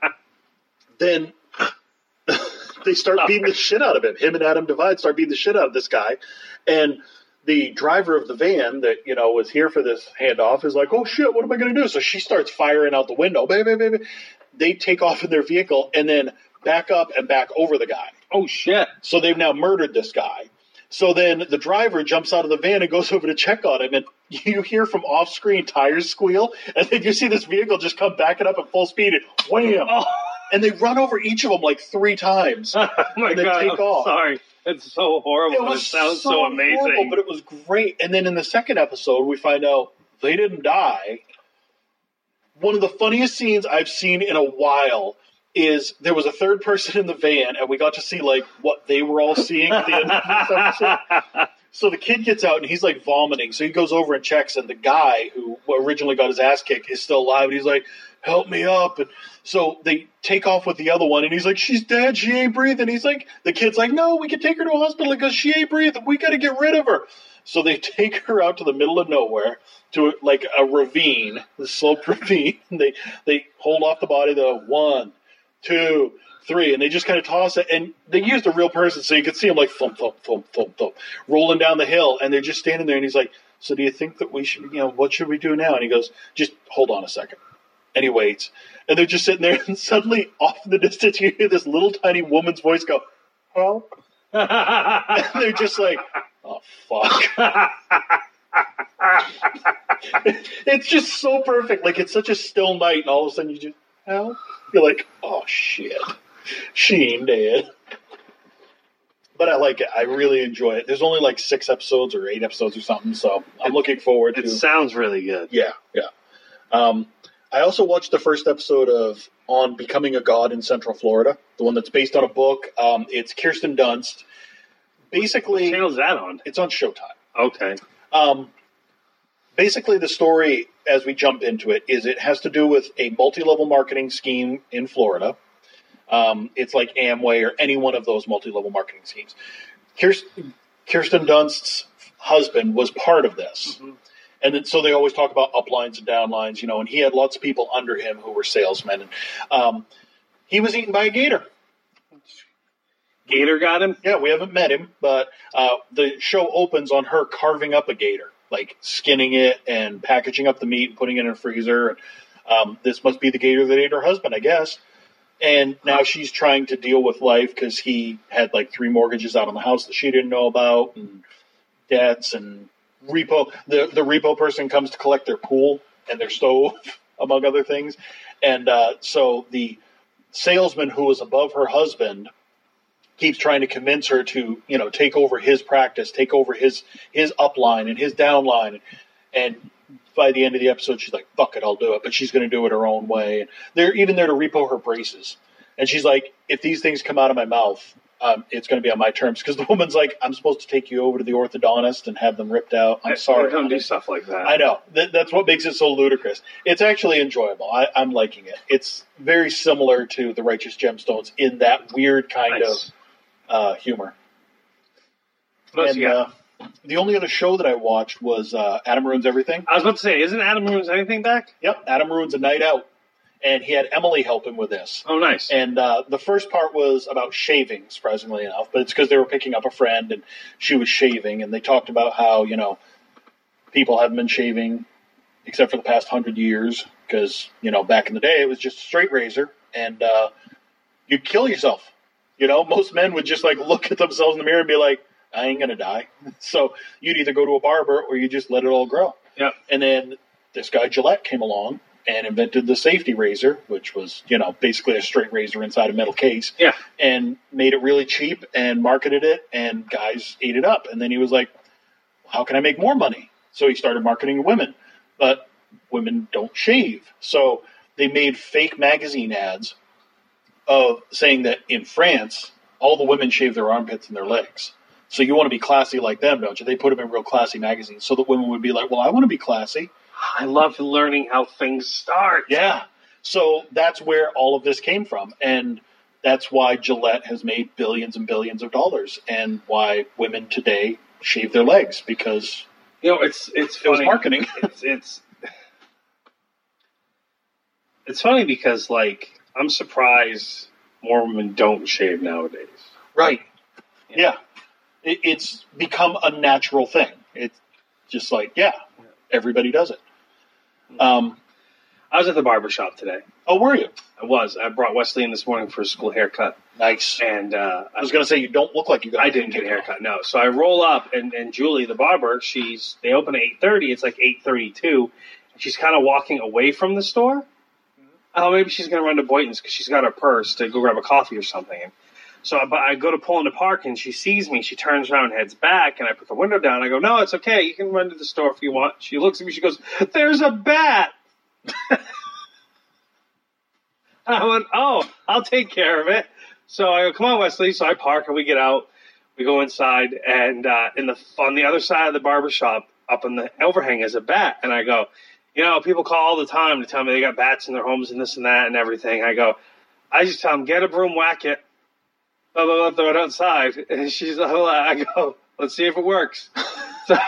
then they start beating the shit out of him. Him and Adam Devine start beating the shit out of this guy. And the driver of the van that, you know, was here for this handoff is like, oh shit, what am I going to do? So she starts firing out the window. Baby, baby. They take off in their vehicle and then back up and back over the guy. Oh, shit. So they've now murdered this guy. So then the driver jumps out of the van and goes over to check on him, and you hear from off-screen tires squeal, and then you see this vehicle just come backing up at full speed and wham! Oh, And they run over each of them like three times. oh my And then God. take I'm off. sorry. It's so horrible. It, sounds so, amazing. horrible, but it was great. And then in the second episode, we find out they didn't die. One of the funniest scenes I've seen in a while is there was a third person in the van, and we got to see like what they were all seeing at the end of this episode. So the kid gets out and he's like vomiting. So he goes over and checks, and the guy who originally got his ass kicked is still alive. And he's like, help me up. And so they take off with the other one, and he's like, she's dead. She ain't breathing. He's like, the kid's like, no, we can take her to a hospital because she ain't breathing. We got to get rid of her. So they take her out to the middle of nowhere to like a ravine, the sloped ravine. And they, they hold off the body, the one, two, three, and they just kind of toss it. And they used a real person, so you could see him like thump, thump, thump, thump, thump, rolling down the hill. And they're just standing there, and he's like, so do you think that we should, you know, what should we do now? And he goes, just hold on a second. And he waits. And they're just sitting there, and suddenly off in the distance, you hear this little tiny woman's voice go, help. And they're just like, oh, fuck. It's just so perfect. Like, it's such a still night, and all of a sudden you just, help. You're like, oh, shit. She ain't dead. But I like it. I really enjoy it. There's only like six episodes or eight episodes or something, so I'm looking forward to It sounds really good. Yeah, yeah. Um, I also watched the first episode of On Becoming a God in Central Florida, the one that's based on a book. Um, it's Kirsten Dunst. Basically, What channel is that on? it's on Showtime. Okay. Um, Basically, the story, as we jump into it, is it has to do with a multi-level marketing scheme in Florida. Um, it's like Amway or any one of those multi-level marketing schemes. Kirsten, Kirsten Dunst's husband was part of this. Mm-hmm. And then, so they always talk about uplines and downlines, you know, and he had lots of people under him who were salesmen. And um, he was eaten by a gator. Gator got him? Yeah, we haven't met him, but uh, the show opens on her carving up a gator, like skinning it and packaging up the meat and putting it in a freezer. Um, this must be the gator that ate her husband, I guess. And now she's trying to deal with life because he had like three mortgages out on the house that she didn't know about, and debts and repo. The, the repo person comes to collect their pool and their stove, among other things. And uh, so the salesman who was above her husband keeps trying to convince her to, you know, take over his practice, take over his his upline and his downline. And by the end of the episode, she's like, fuck it, I'll do it. But she's going to do it her own way. And they're even there to repo her braces. And she's like, if these things come out of my mouth, um, it's going to be on my terms. Because the woman's like, I'm supposed to take you over to the orthodontist and have them ripped out. I'm sorry. I don't do stuff like that. I know. That, that's what makes it so ludicrous. It's actually enjoyable. I, I'm liking it. It's very similar to The Righteous Gemstones in that weird kind Nice. of uh, humor. What else And you got? uh, the only other show that I watched was uh, Adam Ruins Everything. I was about to say, isn't Adam Ruins Anything back? Yep, Adam Ruins a Night Out. And he had Emily help him with this. Oh, nice. And uh, the first part was about shaving, surprisingly enough. But it's because they were picking up a friend and she was shaving. And they talked about how, you know, people haven't been shaving except for the past hundred years. Because, you know, back in the day, it was just a straight razor. And uh, you'd kill yourself. You know, most men would just, like, look at themselves in the mirror and be like, I ain't going to die. So you'd either go to a barber or you just let it all grow. Yep. And then this guy Gillette came along and invented the safety razor, which was, you know, basically a straight razor inside a metal case. Yeah. And made it really cheap and marketed it, and guys ate it up. And then he was like, how can I make more money? So he started marketing to women. But women don't shave. So they made fake magazine ads of saying that in France, all the women shave their armpits and their legs. So you want to be classy like them, don't you? They put them in real classy magazines so that women would be like, well, I want to be classy. I love learning how things start. Yeah. So that's where all of this came from. And that's why Gillette has made billions and billions of dollars, and why women today shave their legs, because You know, it's it's it was funny. marketing. it's it's it's funny because, like, I'm surprised more women don't shave nowadays. Right. Yeah. It, it's become a natural thing. It's just like, yeah, everybody does it. Um, I was at the barber shop today. oh, were you? I was. I brought Wesley in this morning for a school haircut, Nice. and uh, I was going to say, you don't look like you got I didn't get a haircut, no. So I roll up, and, and Julie, the barber, she's they open at eight thirty. It's like eight thirty-two. And she's kind of walking away from the store. Oh, maybe she's going to run to Boynton's because she's got her purse to go grab a coffee or something. And so but I go to pull into park, and she sees me. She turns around and heads back, and I put the window down. I go, no, it's okay. You can run to the store if you want. She looks at me. She goes, there's a bat. I went, oh, I'll take care of it. So I go, come on, Wesley. So I park and we get out. We go inside, and uh, in the on the other side of the barber shop, up on the overhang, is a bat. And I go, you know, people call all the time to tell me they got bats in their homes and this and that and everything. I go, I just tell them, get a broom, whack it, blah, blah, blah, throw it outside. And she's like, I go, let's see if it works. So,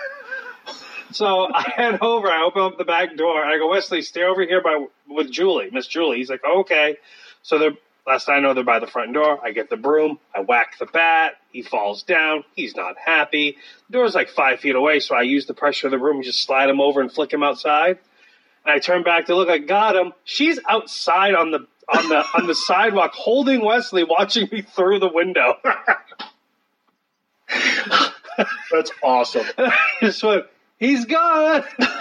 so I head over, I open up the back door, and I go, Wesley, stay over here by with Julie, Miss Julie. He's like, oh, okay. So they're, last I know, they're by the front door. I get the broom, I whack the bat, he falls down, he's not happy. The door's like five feet away, so I use the pressure of the broom, just slide him over and flick him outside. And I turn back to look, I got him. She's outside on the on the on the sidewalk holding Wesley, watching me through the window. That's awesome. I just went, he's gone.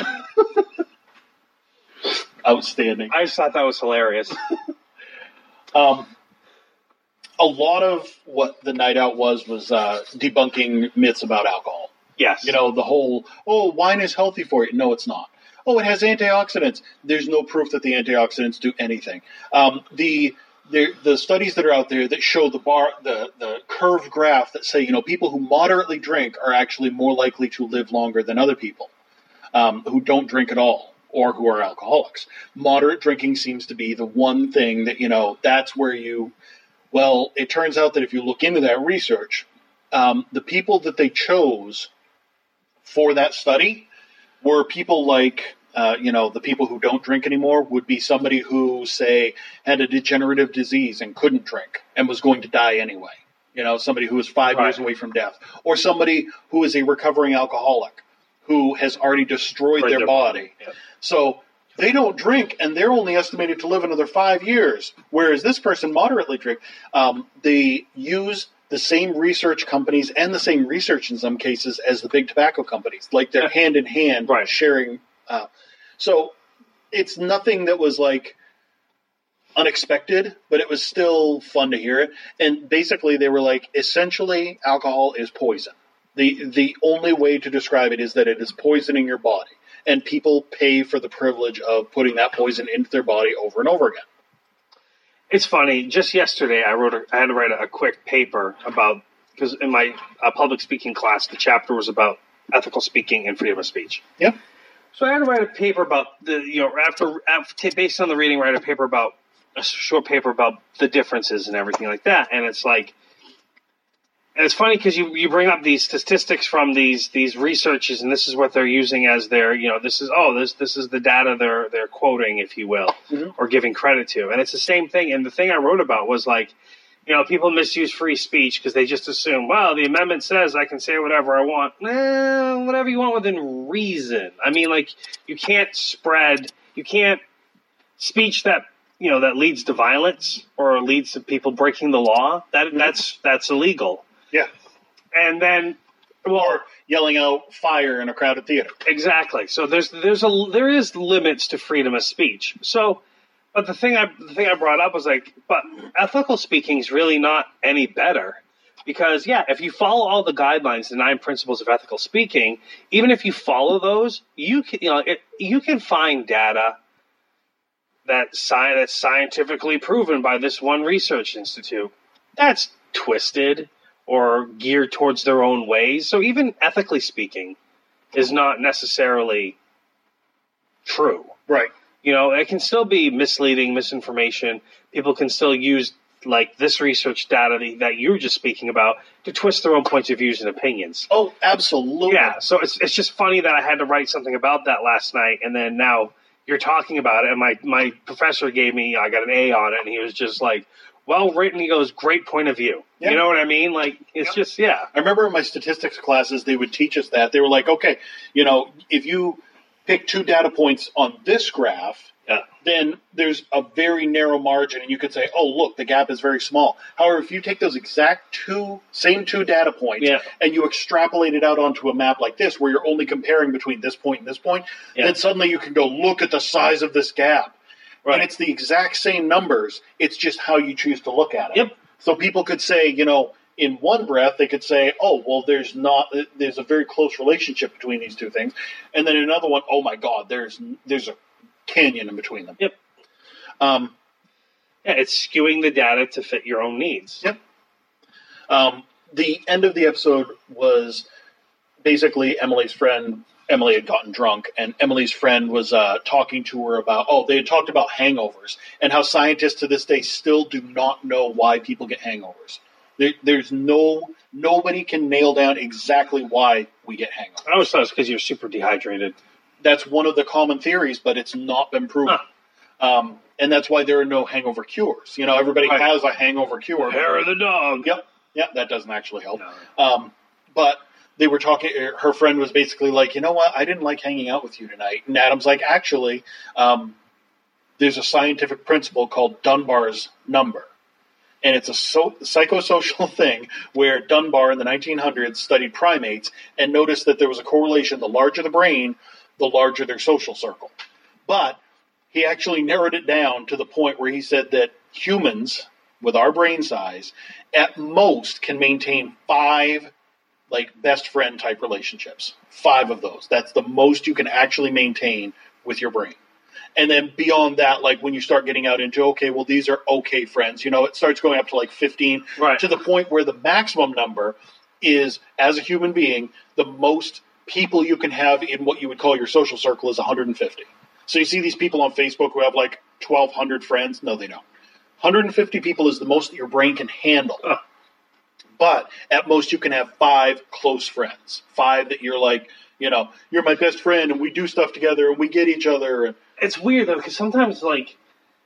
Outstanding. I just thought that was hilarious. Um, a lot of what the night out was was uh, debunking myths about alcohol. Yes. You know, the whole, oh, wine is healthy for you. No, it's not. Oh, it has antioxidants. There's no proof that the antioxidants do anything. Um, the, the the studies that are out there that show the bar the, the curved graph that say, you know, people who moderately drink are actually more likely to live longer than other people. um, who don't drink at all or who are alcoholics. Moderate drinking seems to be the one thing that, you know, that's where you, well, it turns out that if you look into that research, um, the people that they chose for that study were people like, uh, you know, the people who don't drink anymore would be somebody who, say, had a degenerative disease and couldn't drink and was going to die anyway. You know, somebody who was five Right. years away from death. Or somebody who is a recovering alcoholic who has already destroyed For their, their body. Yep. So they don't drink, and they're only estimated to live another five years, whereas this person moderately drink. Um, they use the same research companies and the same research in some cases as the big tobacco companies. Like they're hand in hand Right. sharing. Uh, so it's nothing that was like unexpected, but it was still fun to hear it. And basically they were like, essentially alcohol is poison. The the only way to describe it is that it is poisoning your body. And people pay for the privilege of putting that poison into their body over and over again. It's funny. Just yesterday, I wrote. A, I had to write a, a quick paper about, because in my uh, public speaking class, the chapter was about ethical speaking and freedom of speech. Yep. So I had to write a paper about the, you know, after, after based on the reading, write a paper about a short paper about the differences and everything like that. And it's like, and it's funny because you, you bring up these statistics from these these researches, and this is what they're using as their, you know, this is oh this this is the data they're they're quoting, if you will, Mhm. or giving credit to. And it's the same thing. And the thing I wrote about was like, you know, people misuse free speech because they just assume, well, the amendment says I can say whatever I want. Eh, whatever you want within reason. I mean, like, you can't spread, you can't speech that, you know, that leads to violence or leads to people breaking the law. That that's that's illegal. Yeah. And then, well, Or yelling out fire in a crowded theater. exactly. So there's there's a there is limits to freedom of speech. So, but the thing I the thing I brought up was like, but ethical speaking is really not any better, because yeah, if you follow all the guidelines, the nine principles of ethical speaking, even if you follow those, you can you know it, you can find data that sci- that's scientifically proven by this one research institute that's twisted or geared towards their own ways. So even ethically speaking is not necessarily true. Right. You know, it can still be misleading, misinformation. People can still use like this research data that- that you were just speaking about to twist their own points of views and opinions. Oh, absolutely. Yeah, so it's it's just funny that I had to write something about that last night, and then now you're talking about it, and my, my professor gave me, I got an A on it, and he was just like, well written. He goes, great point of view. Yeah. You know what I mean? Like, it's Yep. just, yeah. I remember in my statistics classes, they would teach us that. They were like, okay, you know, if you pick two data points on this graph, Yeah. then there's a very narrow margin, and you could say, oh, look, the gap is very small. However, if you take those exact two, same two data points, Yeah. and you extrapolate it out onto a map like this, where you're only comparing between this point and this point, Yeah. then suddenly you can go, look at the size of this gap. Right. And it's the exact same numbers. It's just how you choose to look at it. Yep. So people could say, you know, in one breath, they could say, oh, well, there's not, there's a very close relationship between these two things. And then another one, oh my God, there's, there's a canyon in between them. Yep. Um, Yeah, it's skewing the data to fit your own needs. Yep. Um, the end of the episode was basically Emily's friend. Emily had gotten drunk, and Emily's friend was uh, talking to her about, oh, they had talked about hangovers and how scientists to this day still do not know why people get hangovers. There, there's no, nobody can nail down exactly why we get hangovers. I always thought it was because you're super dehydrated. That's one of the common theories, but it's not been proven. Um, and that's why there are no hangover cures. You know, everybody Right. has a hangover cure. Hair of the dog. Yep. Yep. That doesn't actually help. No. Um, but they were talking, her friend was basically like, you know what? I didn't like hanging out with you tonight. And Adam's like, actually, um, there's a scientific principle called Dunbar's number. And it's a so, psychosocial thing where Dunbar in the nineteen hundreds studied primates and noticed that there was a correlation. The larger the brain, the larger their social circle. But he actually narrowed it down to the point where he said that humans, with our brain size, at most can maintain five like best friend type relationships. Five of those. That's the most you can actually maintain with your brain. And then beyond that, like when you start getting out into, okay, well, these are okay friends, you know, it starts going up to like fifteen, Right. to the point where the maximum number is, as a human being, the most people you can have in what you would call your social circle is one hundred fifty. So you see these people on Facebook who have like twelve hundred friends. No, they don't. one hundred fifty people is the most that your brain can handle. Huh. But at most you can have five close friends. Five that you're like, you know, you're my best friend and we do stuff together and we get each other. And It's weird, though, because sometimes, like,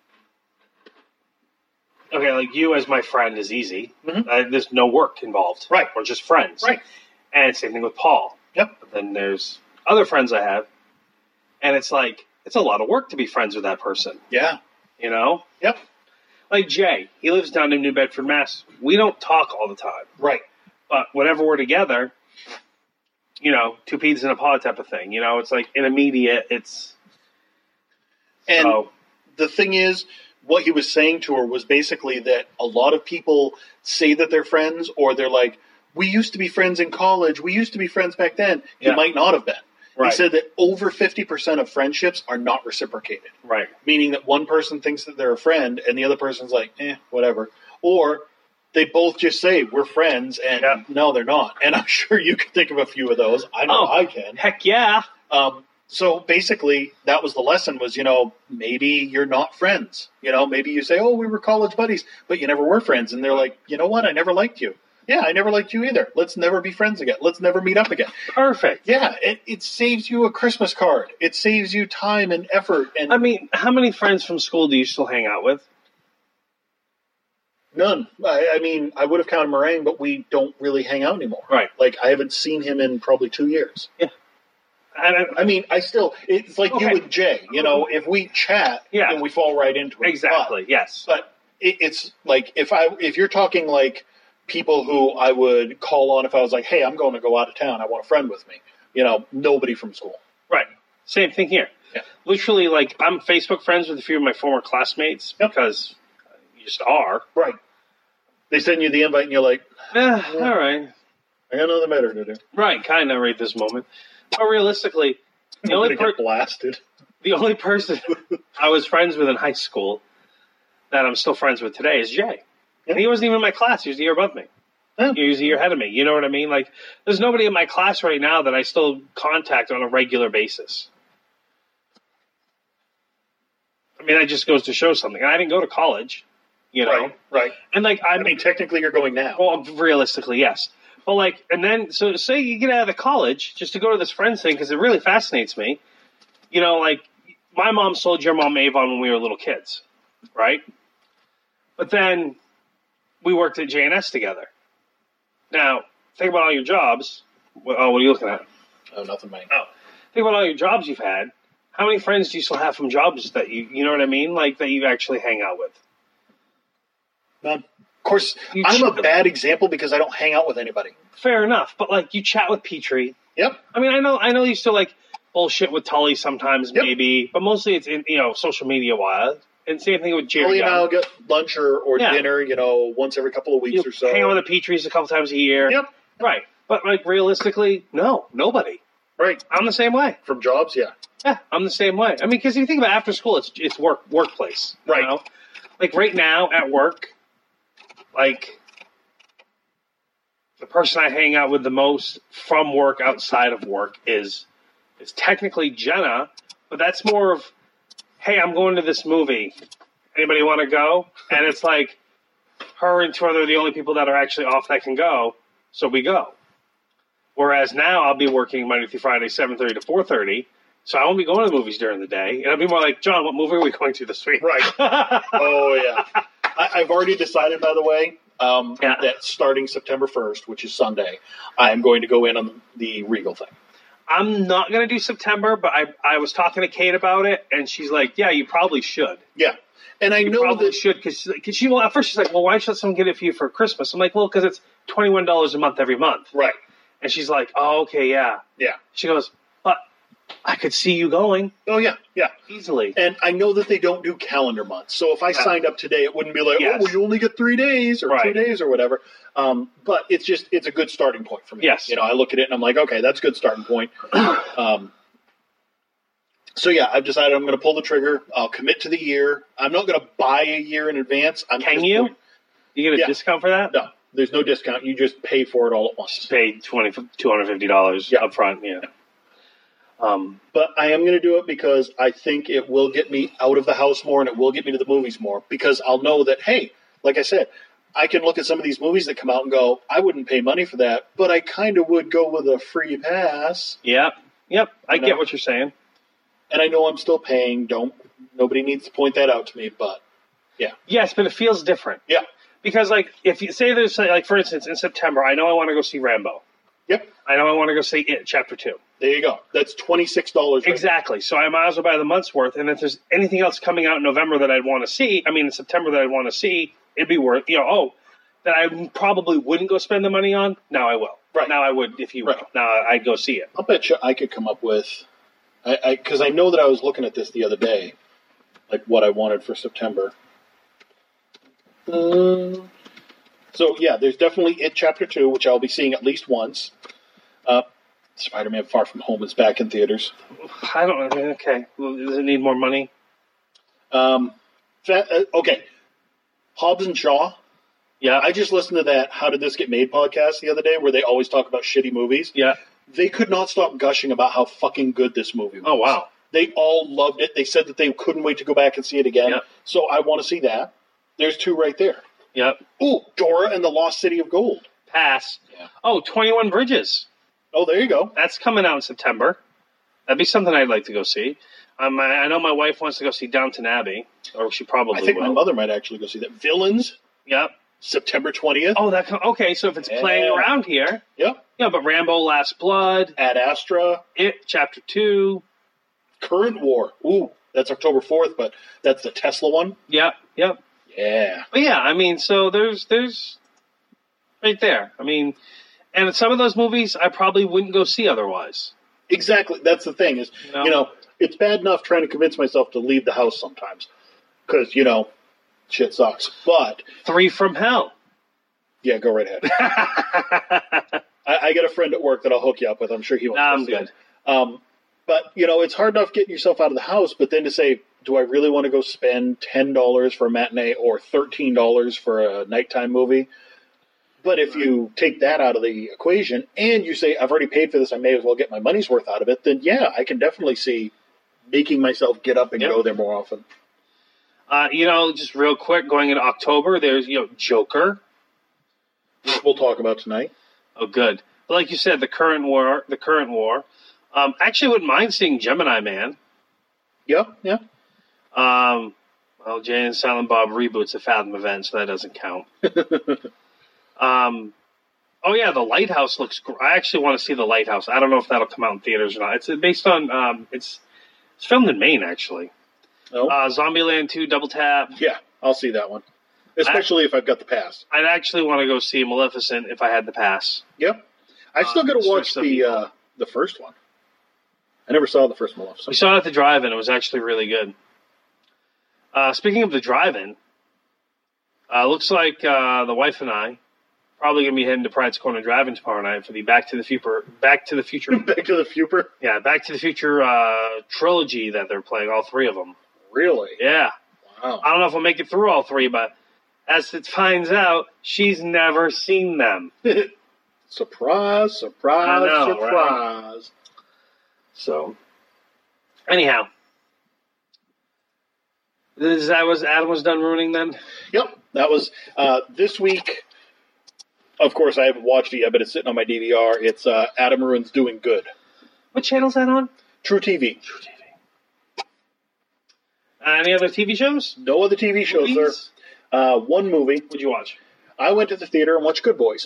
okay, like you as my friend is easy. Mhm. Uh, there's no work involved. Right. We're just friends. Right. And same thing with Paul. Yep. But then there's other friends I have, and it's like, it's a lot of work to be friends with that person, Yeah. you know? Yep. Like Jay, he lives down in New Bedford, Mass. We don't talk all the time. Right. But whenever we're together, you know, two peas in a pod type of thing. You know, it's like an immediate, it's... And so, the thing is, what he was saying to her was basically that a lot of people say that they're friends, or they're like, we used to be friends in college, we used to be friends back then. You Yeah. might not have been. Right. He said that over fifty percent of friendships are not reciprocated, right. meaning that one person thinks that they're a friend and the other person's like, eh, whatever. Or they both just say, we're friends, and Yeah. no, they're not. And I'm sure you can think of a few of those. I know Oh. I can. Heck yeah. Um, so basically, that was the lesson was, you know, maybe you're not friends. You know, maybe you say, oh, we were college buddies, but you never were friends. And they're like, you know what? I never liked you. Yeah, I never liked you either. Let's never be friends again. Let's never meet up again. Perfect. Yeah, it, it saves you a Christmas card. It saves you time and effort. And I mean, how many friends from school do you still hang out with? none. I, I mean, I would have counted Meringue, but we don't really hang out anymore. Right. Like, I haven't seen him in probably two years. And I, I mean, I still, it's like Okay. you and Jay. You know, if we chat, Yeah. then we fall right into it. exactly, yes. But, but it, it's like, if I if you're talking like people who I would call on if I was like, hey, I'm going to go out of town, I want a friend with me. You know, nobody from school. Right. Same thing here. Yeah. Literally, like, I'm Facebook friends with a few of my former classmates Yep. because you just are. Right. They send you the invite and you're like, Eh, all right. I got nothing better to do. Right, kind of right this moment. But realistically, the I'm only going to per- get blasted. the only person I was friends with in high school that I'm still friends with today is Jay. And he wasn't even in my class. He was a year above me. Yeah. He was a year ahead of me. You know what I mean? Like, there's nobody in my class right now that I still contact on a regular basis. I mean, that just goes to show something. And I didn't go to college, you know? Right, right. And, like, I'm, I mean, technically you're going now. well, realistically, yes. But, like, and then, so say you get out of the college just to go to this friends thing because it really fascinates me. You know, like, my mom sold your mom Avon when we were little kids, right? But then we worked at J and S together. Now, think about all your jobs. Well, oh, what are you looking at? Oh, nothing, man. Oh, think about all your jobs you've had. How many friends do you still have from jobs that you, you know what I mean? Like, that you actually hang out with? None. Of course, You I'm a should- bad example because I don't hang out with anybody. Fair enough. But, like, you chat with Petrie. Yep. I mean, I know, I know you still like bullshit with Tully sometimes, Yep. maybe, but mostly it's in, you know, social media wise. And same thing with Jerry. Ellie and Young. I'll get lunch or, or Yeah. dinner, you know, once every couple of weeks You or so. hang out with the Petries a couple times a year. Yep. Right. But like realistically, no, nobody. Right. I'm the same way. From jobs, yeah. Yeah, I'm the same way. I mean, because if you think about after school, it's it's work workplace, you Right. know? Like right now at work, like the person I hang out with the most from work outside of work is is technically Jenna, but that's more of, hey, I'm going to this movie. Anybody want to go? And it's like her and two other are the only people that are actually off that can go, so we go. Whereas now I'll be working Monday through Friday, seven thirty to four thirty, so I won't be going to the movies during the day. And I'll be more like, John, what movie are we going to this week? Right. Oh, yeah. I, I've already decided, by the way, um, Yeah. that starting September first, which is Sunday, I'm going to go in on the Regal thing. I'm not going to do September, but I I was talking to Kate about it, and she's like, yeah, you probably should. Yeah. And I You know probably that should, because she, well, at first she's like, well, why should someone get it for you for Christmas? I'm like, well, because it's twenty-one dollars a month every month. Right. And she's like, oh, okay, yeah. Yeah. She goes, but I could see you going Oh, yeah. Yeah. easily. And I know that they don't do calendar months. So if I Yeah. signed up today, it wouldn't be like, Yes. oh, well, you only get three days or two Right. days or whatever. Um, but it's just, it's a good starting point for me. Yes. You know, I look at it and I'm like, okay, that's a good starting point. um, so yeah, I've decided I'm going to pull the trigger. I'll commit to the year. I'm not going to buy a year in advance. I'm Can just you? going- You get a Yeah. discount for that? No, There's no discount. You just pay for it all at once. Just pay twenty two hundred fifty dollars Yeah. up front. Yeah. Um, But I am going to do it because I think it will get me out of the house more and it will get me to the movies more because I'll know that, hey, like I said, I can look at some of these movies that come out and go, I wouldn't pay money for that, but I kind of would go with a free pass. yeah. Yep. I You know? get what you're saying. And I know I'm still paying. Don't Nobody needs to point that out to me, but yeah. Yes, but it feels different. Yeah. Because, like, if you say there's, like, for instance, in September, I know I want to go see Rambo. Yep. I know I want to go see It, Chapter two. There you go. That's twenty-six dollars. Right Exactly. So I might as well buy the month's worth. And if there's anything else coming out in November that I'd want to see, I mean, in September that I'd want to see, it'd be worth, you know, oh, that I probably wouldn't go spend the money on. Now I will. Right. Now I would, if you will. Right. Now I'd go see it. I'll bet you I could come up with, I because I, I know that I was looking at this the other day, like what I wanted for September. Um, so yeah, there's definitely It Chapter Two, which I'll be seeing at least once. Uh, Spider-Man: Far From Home is back in theaters. I don't know. Okay. Well, does it need more money? Um, that, uh, okay, Hobbs and Shaw. Yeah. I just listened to that How Did This Get Made podcast the other day, where they always talk about shitty movies. Yeah. They could not stop gushing about how fucking good this movie was. Oh, wow. They all loved it. They said that they couldn't wait to go back and see it again. Yep. So I want to see that. There's two right there. Yep. Ooh, Dora and the Lost City of Gold. Pass. Yeah. Oh, twenty-one Bridges. Oh, there you go. That's coming out in September. That'd be something I'd like to go see. Um, I, I know my wife wants to go see Downton Abbey, or she probably I think will. my mother might actually go see that. Villains, Yep. September twentieth. Oh, that. com- Okay, so if it's Yeah. playing around here, Yep. yeah. But Rambo: Last Blood, Ad Astra, It Chapter Two. Current War. Ooh, that's October fourth, but that's the Tesla one. Yep. Yep. Yeah. But yeah, I mean, so there's there's right there. I mean, and some of those movies I probably wouldn't go see otherwise. Exactly. That's the thing is, You know? you know, it's bad enough trying to convince myself to leave the house sometimes because, you know, shit sucks. But, Three from Hell. yeah, go right ahead. I, I got a friend at work that I'll hook you up with. I'm sure he wants Nah, to I'm see good. it. Um, but, you know, it's hard enough getting yourself out of the house, but then to say, do I really want to go spend ten dollars for a matinee or thirteen dollars for a nighttime movie? But if you take that out of the equation and you say, I've already paid for this, I may as well get my money's worth out of it, then yeah, I can definitely see making myself get up and Yep. go there more often. Uh, you know, just real quick, going into October, there's you know Joker. Which we'll talk about tonight. Oh, good. But like you said, the current war, the current war. Um, actually, wouldn't mind seeing Gemini Man. Yeah, yeah. Um, well, Jay and Silent Bob reboot's a Fathom event, so that doesn't count. um, oh yeah, The Lighthouse looks. Gr- I actually want to see The Lighthouse. I don't know if that'll come out in theaters or not. It's based on. Um, it's it's filmed in Maine, actually. No? Uh, Zombieland two, Double Tap. yeah, I'll see that one. Especially if I've got the pass. I'd actually want to go see Maleficent if I had the pass. Yep. I still Uh, got to it's watch just so the people- uh, the first one. I never saw the first We Maleficent. saw it at the drive-in. It was actually really good. Uh, speaking of the drive-in, uh, looks like uh, the wife and I probably gonna be heading to Pride's Corner Drive-in tomorrow night for the Back to the Future, Back to the Future, Back to the Future? yeah, Back to the Future uh, trilogy that they're playing. All three of them. Really? Yeah, Wow. I don't know if I'll make it through all three, but as it finds out, she's never seen them. Surprise, surprise, I know, surprise. So, anyhow, is that was Adam was done ruining then? Yep, that was uh, this week. Of course, I haven't watched it yet, but it's sitting on my D V R. It's uh, Adam Ruin's Doing Good. What channel's that on? True T V. True T V. Uh, any other T V shows? No other T V shows, Movies? sir. Uh, one movie. What'd you watch? I went to the theater and watched Good Boys.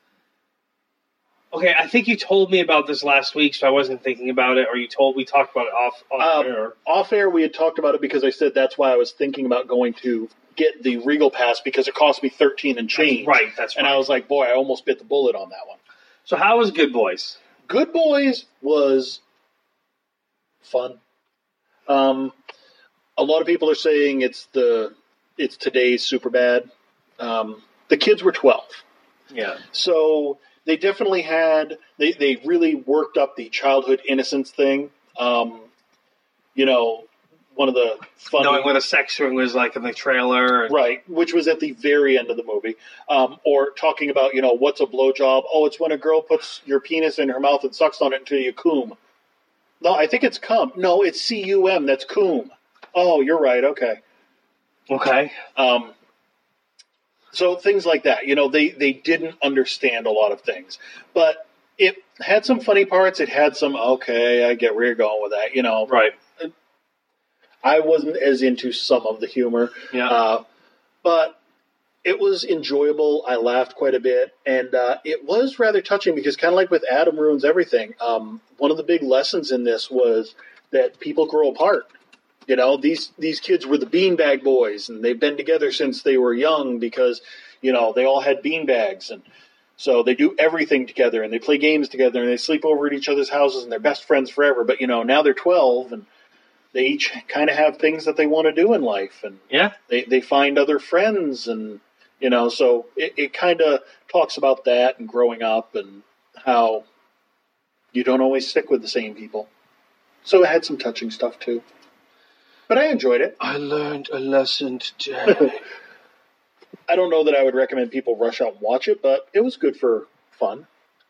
Okay, I think you told me about this last week, so I wasn't thinking about it, or you told we talked about it off, off Um, air. Off air, we had talked about it because I said that's why I was thinking about going to get the Regal Pass because it cost me thirteen and change. Right, that's And right. I was like, boy, I almost bit the bullet on that one. So how was Good Boys? Good Boys was fun. Um, a lot of people are saying it's the it's today's Superbad. Um, the kids were twelve, Yeah. so they definitely had they they really worked up the childhood innocence thing. Um, you know, one of the funny... Knowing what a sex ring was like in the trailer. Right, which was at the very end of the movie. Um, or talking about, you know, what's a blowjob? Oh, it's when a girl puts your penis in her mouth and sucks on it until you cum. No, I think it's cum. No, it's C U M. That's cum. Oh, you're right. Okay. Okay. Um, so things like that. You know, they, they didn't understand a lot of things. But it had some funny parts. It had some, okay, I get where you're going with that. You know. Right. I wasn't as into some of the humor. Yeah. Uh, but it was enjoyable. I laughed quite a bit. And uh, it was rather touching because kind of like with Adam Ruins Everything, um, one of the big lessons in this was that people grow apart. You know, these, these kids were the beanbag boys, and they've been together since they were young because, you know, they all had beanbags. And so they do everything together, and they play games together, and they sleep over at each other's houses, and they're best friends forever. But, you know, now they're twelve, and they each kind of have things that they want to do in life. And yeah, they, they find other friends, and, you know, so it, it kind of talks about that and growing up and how you don't always stick with the same people. So it had some touching stuff, too. But I enjoyed it. I learned a lesson today. I don't know that I would recommend people rush out and watch it, but it was good for fun.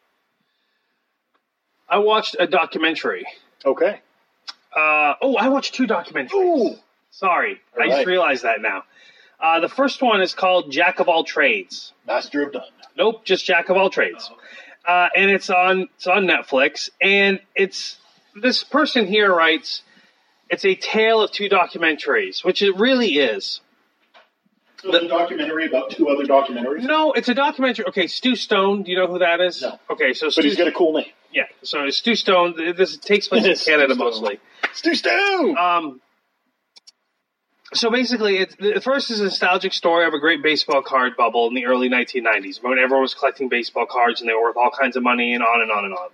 I watched a documentary. Okay. Uh, oh, I watched two documentaries. Ooh. Sorry. All I just right. realized that now. Uh, the first one is called Jack of All Trades. Master of None. Nope, just Jack of All Trades. Oh. Uh, and it's on it's on Netflix. And it's this person here writes, it's a tale of two documentaries, which it really is. So it's a documentary about two other documentaries? No, it's a documentary. Okay, Stu Stone, do you know who that is? No. Okay, so But Stu, he's got a cool name. yeah, so Stu Stone, this takes place in Stu Canada Stone. mostly. Stu Stone! Um, so basically, it, the first is a nostalgic story of a great baseball card bubble in the early nineteen nineties, when everyone was collecting baseball cards and they were worth all kinds of money and on and on and on.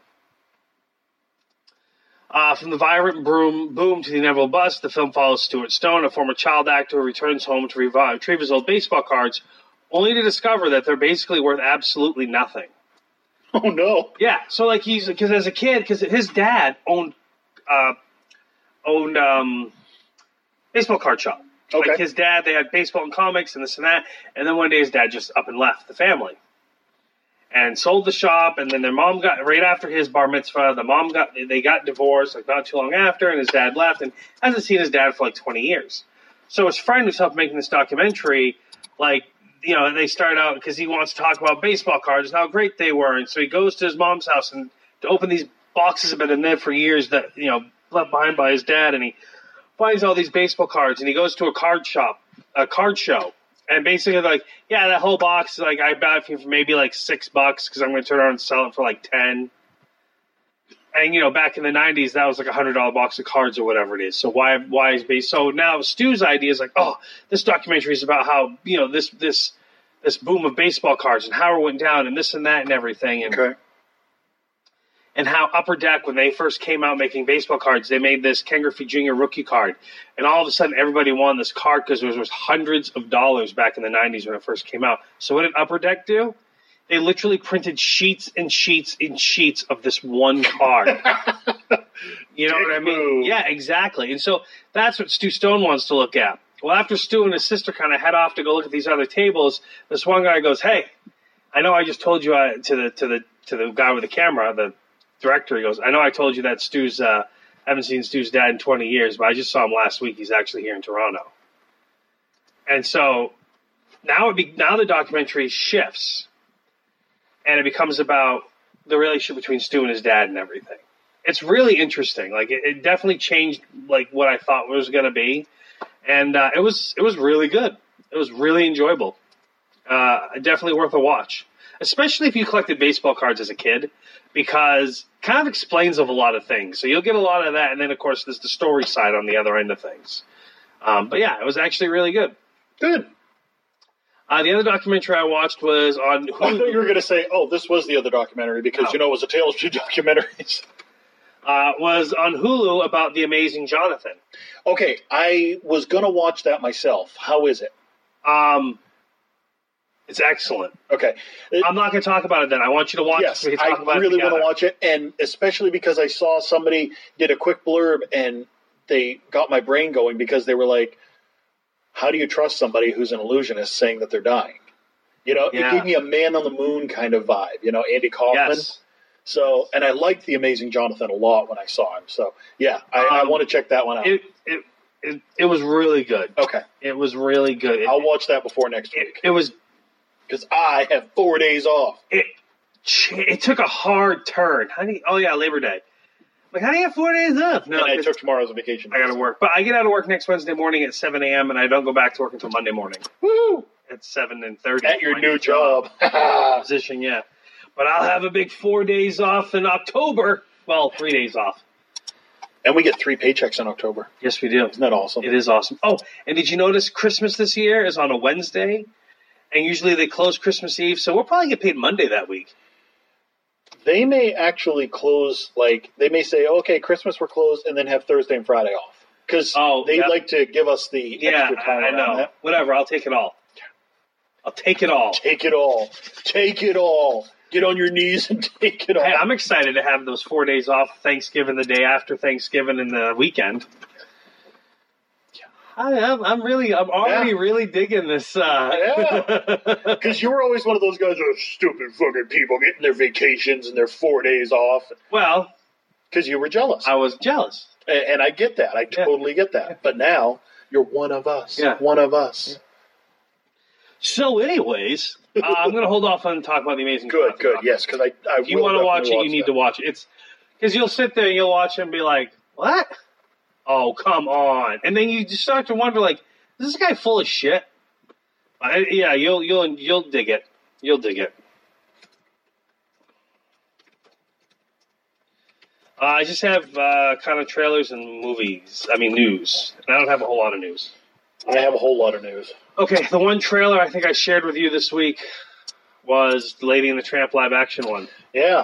Uh, from the vibrant boom, boom to the inevitable bust, the film follows Stuart Stone, a former child actor who returns home to revive, retrieve his old baseball cards, only to discover that they're basically worth absolutely nothing. Oh, no. Yeah, so like he's, because as a kid, because his dad owned, uh, owned, um, baseball card shop. Okay. Like his dad, they had baseball and comics and this and that, and then one day his dad just up and left the family. And sold the shop, and then their mom got, right after his bar mitzvah, the mom got, they got divorced, like not too long after, and his dad left, and hasn't seen his dad for like twenty years. So his friend who's helped making this documentary, like, you know, they start out, because he wants to talk about baseball cards and how great they were, and so he goes to his mom's house and to open these boxes that have been in there for years that, you know, left behind by his dad, and he finds all these baseball cards, and he goes to a card shop, a card show. And basically, like, yeah, that whole box, like, I buy it for maybe like six bucks because I'm going to turn around and sell it for like ten. And, you know, back in the nineties, that was like a hundred dollar box of cards or whatever it is. So why, why is based? So now Stu's idea is like, oh, this documentary is about how, you know, this, this, this boom of baseball cards and how it went down and this and that and everything. And, Okay. and how Upper Deck, when they first came out making baseball cards, they made this Ken Griffey Junior rookie card. And all of a sudden, everybody wanted this card because there was hundreds of dollars back in the nineties when it first came out. So what did Upper Deck do? They literally printed sheets and sheets and sheets of this one card. You know Dick what I mean? move. Yeah, exactly. And so that's what Stu Stone wants to look at. Well, after Stu and his sister kind of head off to go look at these other tables, this one guy goes, "Hey, I know I just told you uh, to the to the to the guy with the camera, the director, he goes, I know I told you that Stu's, uh, I haven't seen Stu's dad in twenty years, but I just saw him last week. He's actually here in Toronto." And so now it be, now the documentary shifts and it becomes about the relationship between Stu and his dad and everything. It's really interesting. Like it, it definitely changed like what I thought it was going to be. And, uh, it was, it was really good. It was really enjoyable. Uh, definitely worth a watch, especially if you collected baseball cards as a kid, because it kind of explains of a lot of things. So you'll get a lot of that. And then, of course, there's the story side on the other end of things. Um, but, yeah, it was actually really good. Good. Uh, the other documentary I watched was on I thought you Hulu. were going to say, oh, this was the other documentary because, No. you know, it was a tale of two documentaries. Uh, was on Hulu about The Amazing Jonathan. Okay, I was going to watch that myself. How is it? Um, it's excellent. Okay. I'm not going to talk about it then. I want you to watch Yes, it. So we can talk I about really it want to together. watch it, and especially because I saw somebody did a quick blurb, and they got my brain going because they were like, how do you trust somebody who's an illusionist saying that they're dying? You know, Yeah. it gave me a Man on the Moon kind of vibe, you know, Andy Kaufman. Yes. So, and I liked The Amazing Jonathan a lot when I saw him. So, yeah, I, I Um, want to check that one out. It, it it it was really good. okay. It was really good. It, I'll watch that before next it, week it was because I have four days off. it. It took a hard turn. How do you, oh yeah, Labor Day. Like, how do you have four days off? No, and I 'cause took tomorrow as a vacation. I got to work, but I get out of work next Wednesday morning at seven a.m. and I don't go back to work until Monday morning Woo! at seven and thirty. At your My new job. position, yeah. But I'll have a big four days off in October. Well, three days off. And we get three paychecks in October. Yes, we do. Isn't that awesome? It is awesome. Oh, and did you notice Christmas this year is on a Wednesday? And usually they close Christmas Eve, so we'll probably get paid Monday that week. They may actually close, like, they may say, okay, Christmas we're closed, and then have Thursday and Friday off. Because Oh, they yep. like to give us the Yeah, extra time I, I around know. that. Whatever, I'll take it all. I'll take it all. Take it all. Take it all. Get on your knees and take it all. Hey, I'm excited to have those four days off, Thanksgiving, the day after Thanksgiving, and the weekend. I am. I'm really. I'm already Yeah. really digging this. Uh, Yeah. Because you were always one of those guys, oh, stupid fucking people getting their vacations and their four days off. well, Because you were jealous. I was jealous. and, and I get that. I Yeah. totally get that. But now, you're one of us. Yeah. One of us. So, anyways, uh, I'm going to hold off on talking about the Amazing. Good, Jonathan. good. Yes, because I, I If you will want to watch it, definitely you need that. to watch it. It's because you'll sit there and you'll watch it and be like, "What? Oh, come on!" And then you just start to wonder, like, "Is this guy full of shit?" Uh, yeah, you'll you'll you'll dig it. You'll dig it. Uh, I just have uh, kind of trailers and movies. I mean, news. And I don't have a whole lot of news. I have a whole lot of news. Okay, the one trailer I think I shared with you this week was the Lady and the Tramp live action one. Yeah.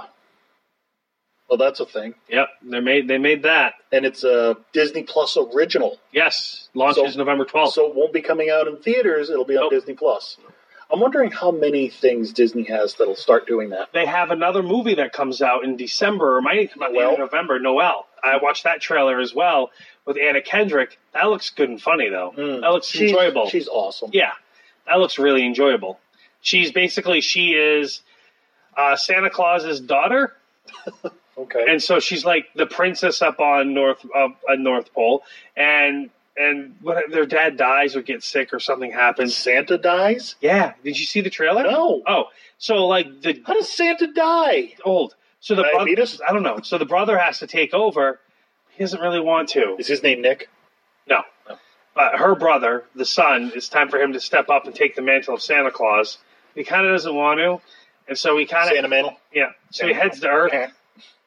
Well, that's a thing. Yep, they made they made that. And it's a Disney Plus original. Yes, launches So- November twelfth. So it won't be coming out in theaters. It'll be on Nope. Disney Plus. I'm wondering how many things Disney has that'll start doing that. They have another movie that comes out in December, or might even come out in Noelle? November. Noelle. I watched that trailer as well with Anna Kendrick. That looks good and funny though. Mm. That looks She's- enjoyable. She's awesome. Yeah, that looks really enjoyable. She's basically she is uh, Santa Claus's daughter. Okay. And so she's like the princess up on North uh, on North Pole, and and when their dad dies or gets sick or something happens. Santa dies? Yeah, did you see the trailer? No. Oh, so like the How does Santa die? old. So the brother, Diabetes? I don't know. So the brother has to take over. He doesn't really want to. Is his name Nick? No, No. but her brother, the son, it's time for him to step up and take the mantle of Santa Claus. He kind of doesn't want to, and so he kind Santa of Mantle? yeah. So he heads to Earth. Eh.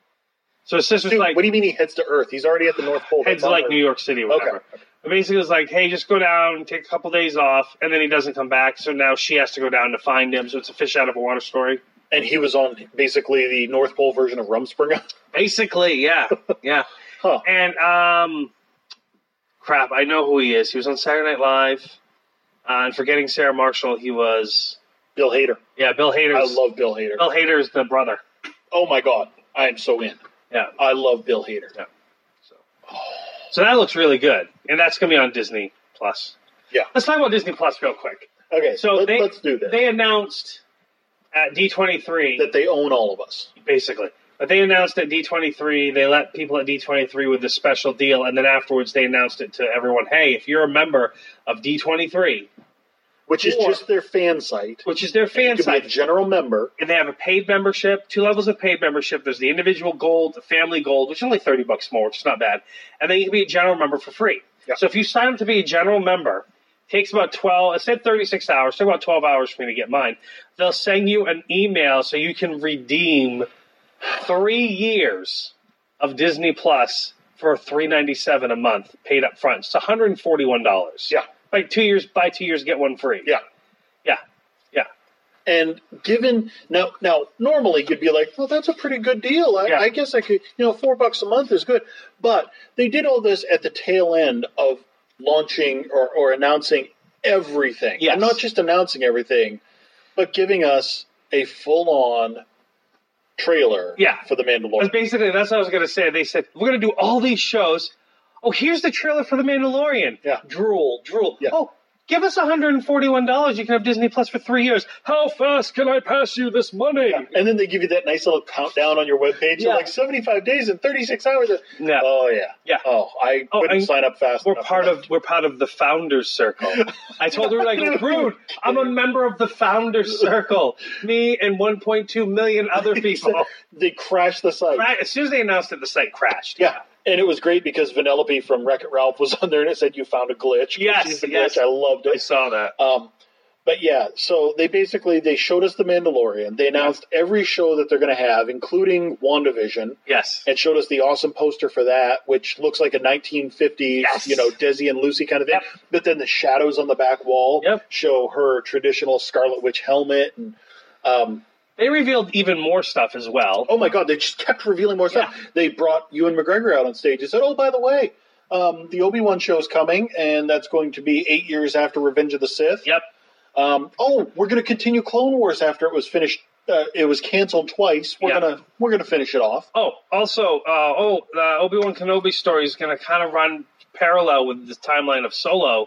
So his sister's Dude, like. what do you mean he heads to Earth? He's already at the North Pole. heads That's to like on New Earth. York City or whatever. Okay. But basically, it's like, hey, just go down, take a couple days off, and then he doesn't come back. So now she has to go down to find him. So it's a fish out of a water story. And he was on basically the North Pole version of Rumspringa? Basically, yeah, yeah. Huh. And um, crap, I know who he is. He was on Saturday Night Live. Uh, and forgetting Sarah Marshall, he was Bill Hader. yeah, Bill I Hader's. love Bill Hader. Bill Hader's the brother. Oh my God. I am so in. Yeah. I love Bill Hader. Yeah. So, so that looks really good, and that's gonna be on Disney Plus. Yeah. Let's talk about Disney Plus real quick. Okay, So let, they, let's do this. They announced at D twenty-three, that they own all of us. basically. But they announced at D twenty-three, they let people at D twenty-three with this special deal, and then afterwards they announced it to everyone, hey, if you're a member of D twenty-three, Which is Or- just their fan site. which is their fan You could site, be a general member. and they have a paid membership, two levels of paid membership. There's the individual gold, the family gold, which is only thirty bucks more, which is not bad. And then you can be a general member for free. Yeah. So if you sign up to be a general member, it takes about twelve, it said thirty-six hours, it took about twelve hours for me to get mine. They'll send you an email so you can redeem three years of Disney Plus for three ninety-seven a month, paid up front. It's one hundred forty-one dollars. Yeah. Like two years, buy two years, get one free. Yeah. Yeah. Yeah. And given now, now normally you'd be like, "Well, that's a pretty good deal. I, Yeah. I guess I could, you know, four bucks a month is good." But they did all this at the tail end of launching or, or announcing everything, Yes. and not just announcing everything, but giving us a full-on trailer Yeah. for the Because Mandalorian. basically, that's what I was going to say. They said, we're going to do all these shows Oh, here's the trailer for The Mandalorian. Yeah. Drool, drool. Yeah. Oh, give us one hundred forty-one dollars. You can have Disney Plus for three years. How fast can I pass you this money? Yeah. And then they give you that nice little countdown on your webpage. Yeah. You're like seventy-five days and thirty-six hours. Yeah. Oh, yeah. Yeah. Oh, I Oh, couldn't and sign up fast We're enough part for of that. we're part of the Founders Circle. I told her, I go, Rude, I'm a member of the Founders Circle. Me and one point two million other people. They crashed the site. Right, as soon as they announced it, the site crashed. Yeah. And it was great because Vanellope from Wreck-It Ralph was on there and it said you found a glitch. Yes, She's the yes. glitch. I loved I it. saw that. Um, but yeah, so they basically, they showed us The Mandalorian. They announced every show that they're going to have, including WandaVision, Yes. and showed us the awesome poster for that, which looks like a nineteen fifties, Yes. you know, Desi and Lucy kind of thing. Yep. But then the shadows on the back wall Yep. show her traditional Scarlet Witch helmet. And um, They revealed even more stuff as well. oh my God, they just kept revealing more stuff. Yeah. They brought Ewan McGregor out on stage and said, oh, by the way, um, the Obi-Wan show's coming, and that's going to be eight years after Revenge of the Sith. Yep. Um, oh, we're going to continue Clone Wars after it was finished. Uh, it was canceled twice. We're Yeah. gonna we're gonna finish it off. Oh, also, uh, oh, the Obi-Wan Kenobi story is going to kind of run parallel with the timeline of Solo.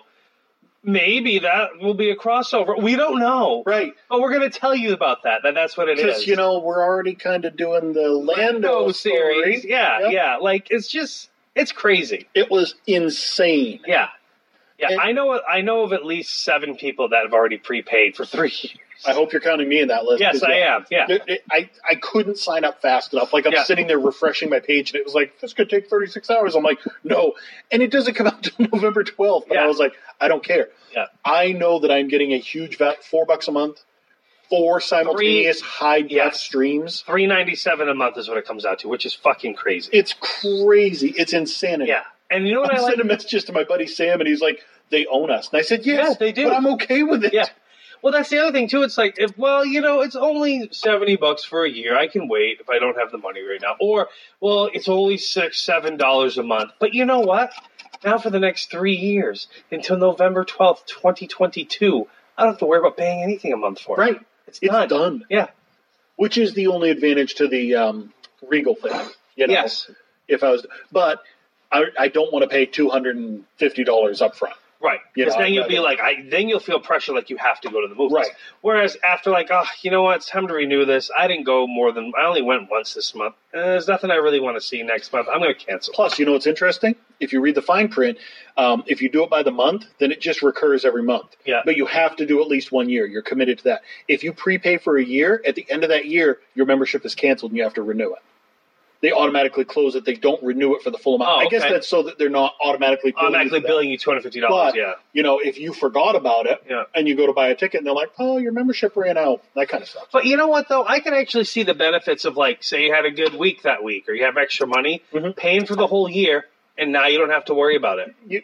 Maybe that will be a crossover. We don't know. Right. But we're going to tell you about that. That that's what it Because is. you know we're already kind of doing the Lando series. story. Yeah, Yep. yeah. Like, it's just, it's crazy. It was insane. Yeah. Yeah, And- I know I know of at least seven people that have already prepaid for three years. I hope you're counting me in that list. Yes, 'cause, I yeah, am. Yeah. it- it- I, I couldn't sign up fast enough. Like, I'm Yeah. sitting there refreshing my page, and it was like, this could take thirty-six hours. I'm like, no. And it doesn't come out until November twelfth. But Yeah. I was like, I don't care. Yeah. I know that I'm getting a huge vat, four bucks a month, four simultaneous high def Yes. streams. three ninety-seven a month is what it comes out to, which is fucking crazy. It's crazy. It's insanity. Yeah. And you know what I'm I like? sending messages to my buddy Sam, and he's like, they own us. And I said, yes, Yeah, they do. but I'm okay with it. Yeah. Well, that's the other thing too. It's like, if, well, you know, it's only seventy bucks for a year. I can wait if I don't have the money right now. Or, well, it's only six, seven dollars a month. But you know what? Now for the next three years until November twelfth, twenty twenty-two, I don't have to worry about paying anything a month for it. Right. It's, It's done. done. Yeah. Which is the only advantage to the um, Regal thing. You know, Yes. If I was, but I, I don't want to pay two hundred and fifty dollars up front. Right. You Because know, then I'd you'll be rather- like, I then you'll feel pressure like you have to go to the movies. Right. Whereas after like, oh, you know what, it's time to renew this. I didn't go more than, I only went once this month. Uh, there's nothing I really want to see next month. I'm going to cancel. Plus, you know what's interesting? If you read the fine print, um, if you do it by the month, then it just recurs every month. Yeah. But you have to do at least one year. You're committed to that. If you prepay for a year, at the end of that year, your membership is canceled and you have to renew it. They automatically close it. They don't renew it for the full amount. Oh, I guess okay. that's so that they're not automatically billing Automatically you for that. billing you two hundred fifty dollars. But, Yeah. you know, if you forgot about it Yeah. and you go to buy a ticket and they're like, oh, your membership ran out, that kind of stuff. But you know what, though? I can actually see the benefits of, like, say you had a good week that week or you have extra money, Mhm. paying for the whole year, and now you don't have to worry about it. You,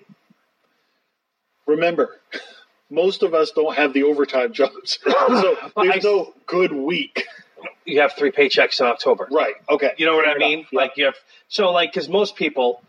remember, most of us don't have the overtime jobs. So But there's I- no good week. You have three paychecks in October. Right. Okay. You know what I Fair enough. mean? Yeah. Like, you have, so, like, because most people,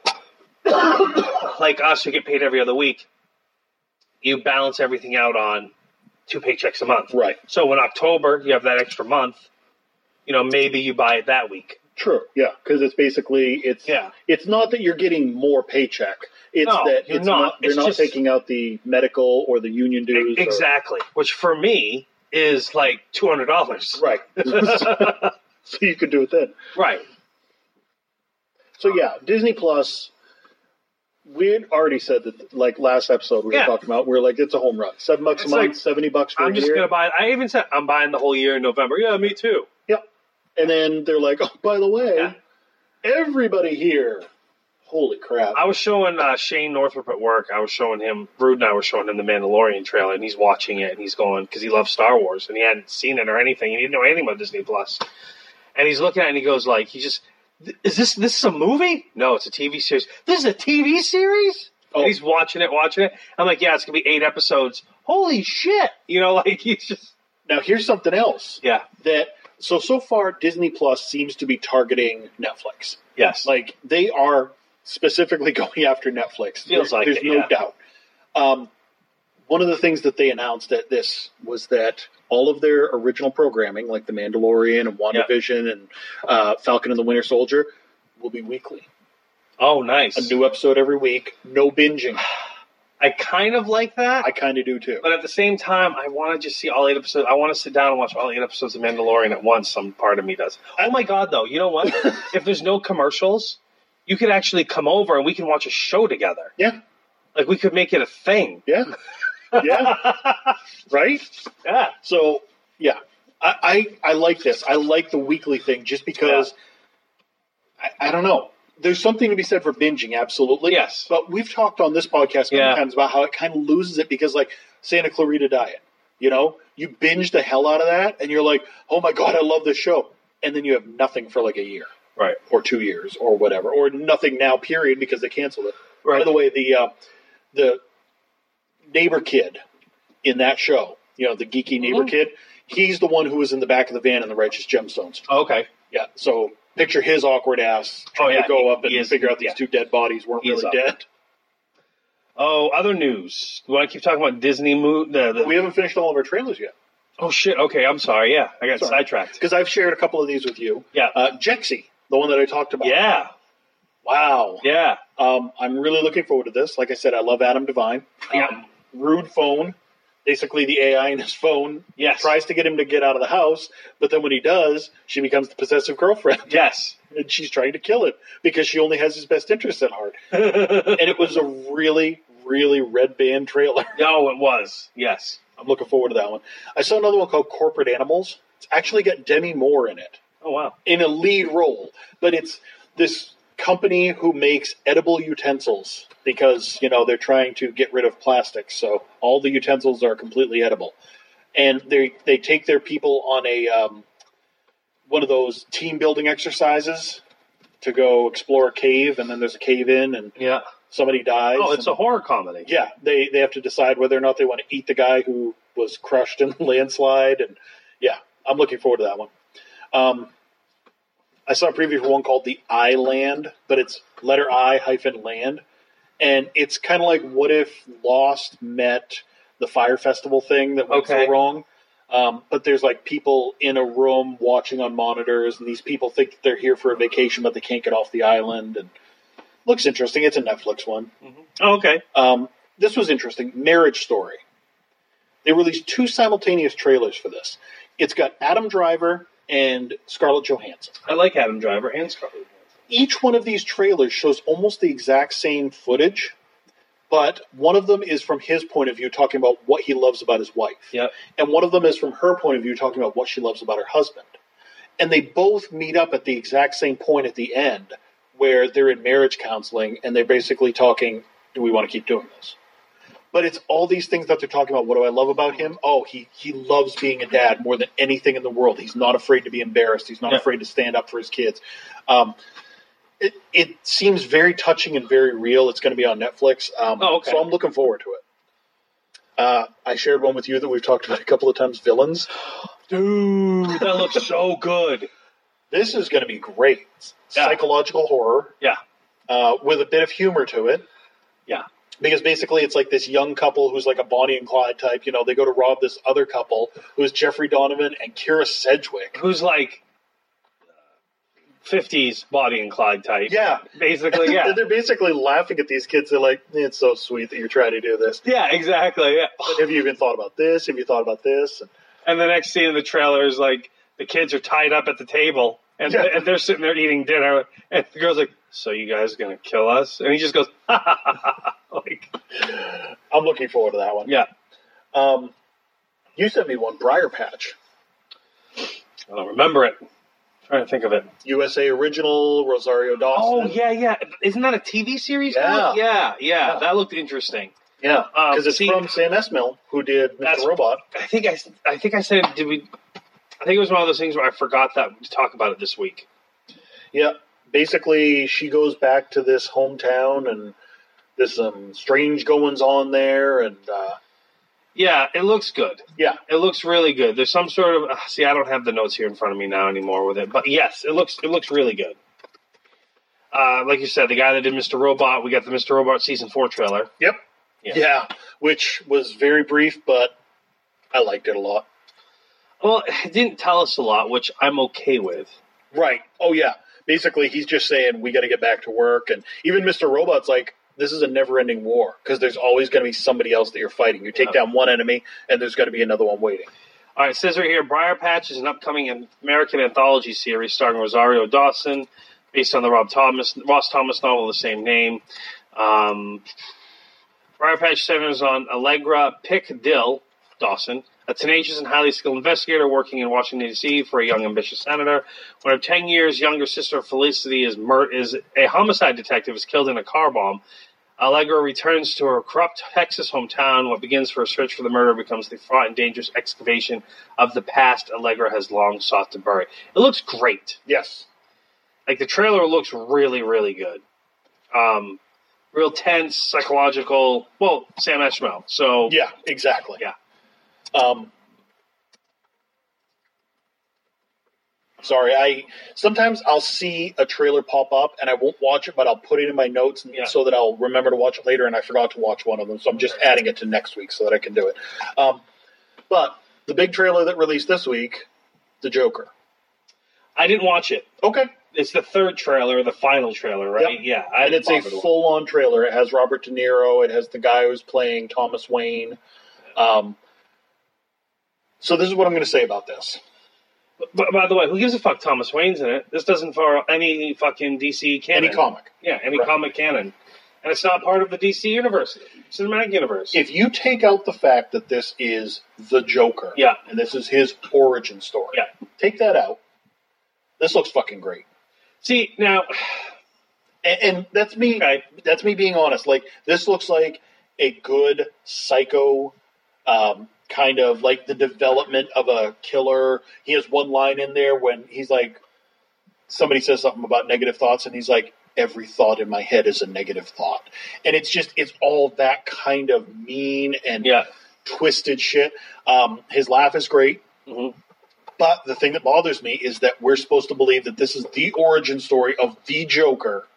like us who get paid every other week, you balance everything out on two paychecks a month. Right. So in October, you have that extra month. You know, maybe you buy it that week. True. Yeah. Because it's basically it's Yeah. it's not that you're getting more paycheck. It's No, that you're it's not. not. They're It's not just- taking out the medical or the union dues. or- Exactly. Which for me is like two hundred dollars. Right. So you could do it then. Right. So yeah, Disney Plus. We had already said that, like last episode we were Yeah. talking about, we are like, it's a home run. Seven bucks It's a month, like, seventy bucks for I'm a just year. going to buy it. I even said I'm buying the whole year in November. Yeah, me too. Yep. And then they're like, oh, by the way, Yeah. everybody here. Holy crap. I was showing uh, Shane Northrup at work. I was showing him, Rude and I were showing him the Mandalorian trailer, and he's watching it, and he's going, because he loves Star Wars, and he hadn't seen it or anything. He didn't know anything about Disney Plus. And he's looking at it, and he goes, like, he just, is this this is a movie? No, it's a T V series. This is a T V series? Oh. And he's watching it, watching it. I'm like, yeah, it's going to be eight episodes. Holy shit. You know, like, he's just, Now, here's something else. yeah, That so so far Disney Plus seems to be targeting Netflix. yes. Like they are specifically going after Netflix. Feels There's, like there's it, no yeah. doubt. Um, one of the things that they announced at this was that all of their original programming, like The Mandalorian and WandaVision and uh, Falcon and the Winter Soldier, will be weekly. Oh, nice. A new episode every week. No binging. I kind of like that. I kind of do too. But at the same time, I want to just see all eight episodes. I want to sit down and watch all eight episodes of Mandalorian at once. Some part of me does. Oh my God, though. You know what? If there's no commercials, you could actually come over and we can watch a show together. Yeah. Like we could make it a thing. Yeah. Yeah. Right? Yeah. So, yeah. I, I, I like this. I like the weekly thing just because, yeah. I, I don't know. There's something to be said for binging, absolutely. Yes. But we've talked on this podcast many yeah. times about how it kind of loses it because, like, Santa Clarita Diet, you know? You binge the hell out of that, and you're like, oh, my God, I love this show. And then you have nothing for, like, a year. Right. Or two years, or whatever. Or nothing now, period, because they canceled it. Right. By the way, the uh, the neighbor kid in that show, you know, the geeky neighbor mm-hmm. kid, he's the one who was in the back of the van in the Righteous Gemstones. Oh, okay. Yeah, so picture his awkward ass trying oh, yeah. to go he, up and is, figure out these yeah. two dead bodies weren't he really dead. Oh, other news. You want to keep talking about Disney movie? The, the... We haven't finished all of our trailers yet. Oh, shit. Okay, I'm sorry. Yeah, I got sorry. sidetracked. Because I've shared a couple of these with you. Yeah. Uh, Jexy, the one that I talked about. Yeah. Wow. Yeah. Um, I'm really looking forward to this. Like I said, I love Adam Devine. Yeah. Um, rude phone. Basically, the A I in his phone yes. tries to get him to get out of the house, but then when he does, she becomes the possessive girlfriend. Yes. And she's trying to kill him because she only has his best interests at heart. And it was a really, really red band trailer. No, it was. Yes. I'm looking forward to that one. I saw another one called Corporate Animals. It's actually got Demi Moore in it. Oh, wow. In a lead role. But it's this company who makes edible utensils because, you know, they're trying to get rid of plastic. So all the utensils are completely edible. And they they take their people on a um, one of those team building exercises to go explore a cave, and then there's a cave in, and yeah. somebody dies. Oh, it's and, a horror comedy. Yeah, they, they have to decide whether or not they want to eat the guy who was crushed in the landslide. And, yeah, I'm looking forward to that one. Um, I saw a preview for one called The Island, but it's letter I hyphen land. And it's kind of like what if Lost met the Fire Festival thing that went okay. so wrong. Um, but there's like people in a room watching on monitors, and these people think that they're here for a vacation, but they can't get off the island. And looks interesting. It's a Netflix one. Mm-hmm. Oh, okay. Um, this was interesting. Marriage Story. They released two simultaneous trailers for this. It's got Adam Driver and Scarlett Johansson. I like Adam Driver and Scarlett Johansson. Each one of these trailers shows almost the exact same footage, but one of them is from his point of view talking about what he loves about his wife. Yep. And one of them is from her point of view talking about what she loves about her husband. And they both meet up at the exact same point at the end where they're in marriage counseling and they're basically talking, do we want to keep doing this? But it's all these things that they're talking about. What do I love about him? Oh, he, he loves being a dad more than anything in the world. He's not afraid to be embarrassed. He's not yeah. afraid to stand up for his kids. Um, it, it seems very touching and very real. It's going to be on Netflix. Um, oh, okay. So I'm looking forward to it. Uh, I shared one with you that we've talked about a couple of times, Villains. Dude, that looks so good. This is going to be great. Yeah. Psychological horror. Yeah. Uh, with a bit of humor to it. Yeah. Because basically it's like this young couple who's like a Bonnie and Clyde type. You know, they go to rob this other couple who is Jeffrey Donovan and Kira Sedgwick. Who's like fifties Bonnie and Clyde type. Yeah. Basically, yeah. They're basically laughing at these kids. They're like, it's so sweet that you're trying to do this. Yeah, exactly. Yeah. But have you even thought about this? Have you thought about this? And, and the next scene in the trailer is like the kids are tied up at the table. And, yeah. and they're sitting there eating dinner. And the girl's like, so you guys going to kill us? And he just goes, ha, ha, ha, ha. Like, I'm looking forward to that one. Yeah. Um, you sent me one, Briar Patch. I don't remember it. I'm trying to think of it. U S A original, Rosario Dawson. Oh, yeah, yeah. Isn't that a T V series? Yeah. Now? Yeah, yeah. Yeah. That looked interesting. Yeah, because um, it's see, from Sam Esmail, who did Mister Robot. I think I, I think I said, did we... I think it was one of those things where I forgot that to talk about it this week. Yeah, basically she goes back to this hometown and there's some strange goings on there, and uh, yeah, it looks good. Yeah, it looks really good. There's some sort of uh, see, I don't have the notes here in front of me now anymore with it, but yes, it looks it looks really good. Uh, like you said, the guy that did Mister Robot, we got the Mister Robot season four trailer. Yep. Yeah. yeah, which was very brief, but I liked it a lot. Well, it didn't tell us a lot, which I'm okay with. Right. Oh, yeah. basically he's just saying we got to get back to work. And even Mister Robot's like, this is a never-ending war because there's always going to be somebody else that you're fighting. You take down one enemy, and there's going to be another one waiting. All right, it says right here, Briar Patch is an upcoming American anthology series starring Rosario Dawson, based on the Rob Thomas, Ross Thomas novel of the same name. Um, Briar Patch centers on Allegra Pick-Dill Dawson, a tenacious and highly skilled investigator working in Washington, D C for a young, ambitious senator. When her ten years younger sister Felicity is, mur- is a homicide detective is killed in a car bomb, Allegra returns to her corrupt Texas hometown. What begins for a search for the murder becomes the fraught and dangerous excavation of the past Allegra has long sought to bury. It looks great. Yes. Like, the trailer looks really, really good. Um, real tense, psychological. Well, Sam Esmail. So Yeah, exactly. Yeah. Um, sorry, I sometimes I'll see a trailer pop up and I won't watch it, but I'll put it in my notes and, Yeah. so that I'll remember to watch it later. And I forgot to watch one of them, so I'm just adding it to next week so that I can do it. Um, but the big trailer that released this week, The Joker. I didn't watch it. Okay, It's the third trailer, the final trailer, right? Yep. Yeah. I and it's a didn't bother to watch full-on trailer. It has Robert De Niro. It has the guy who's playing Thomas Wayne. Um, so this is what I'm going to say about this. it. But, by the way, who gives a fuck Thomas Wayne's in it? This doesn't follow any fucking D C canon. Any comic. Yeah, any Right. comic canon. And it's not part of the D C universe, cinematic universe. If you take out the fact that this is the Joker, Yeah. and this is his origin story, Yeah. take that out, this looks fucking great. See, now, And, and that's me. Okay. That's me being honest. Like, this looks like a good psycho, um, kind of like the development of a killer. He has one line in there when he's like, somebody says something about negative thoughts, and he's like, every thought in my head is a negative thought. And it's just, it's all that kind of mean and yeah. twisted shit. Um, his laugh is great. Mhm. But the thing that bothers me is that we're supposed to believe that this is the origin story of the Joker.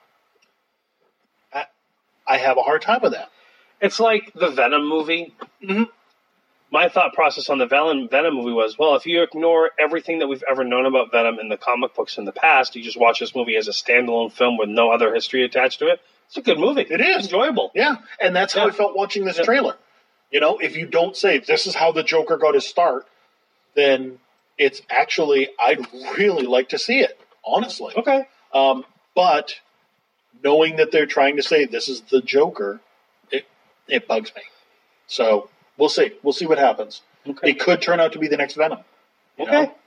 I, I have a hard time with that. It's like the Venom movie. Mhm. My thought process on the Venom, Venom movie was, well, if you ignore everything that we've ever known about Venom in the comic books in the past, you just watch this movie as a standalone film with no other history attached to it, it's a good movie. It is. It's enjoyable. Yeah, and that's how Yeah. I felt watching this Yeah. trailer. You know, if you don't say, this is how the Joker got his start, then it's actually, I'd really like to see it, honestly. Okay. Um, but knowing that they're trying to say this is the Joker, it it bugs me. So we'll see. We'll see what happens. Okay. It could turn out to be the next Venom. you Okay. know?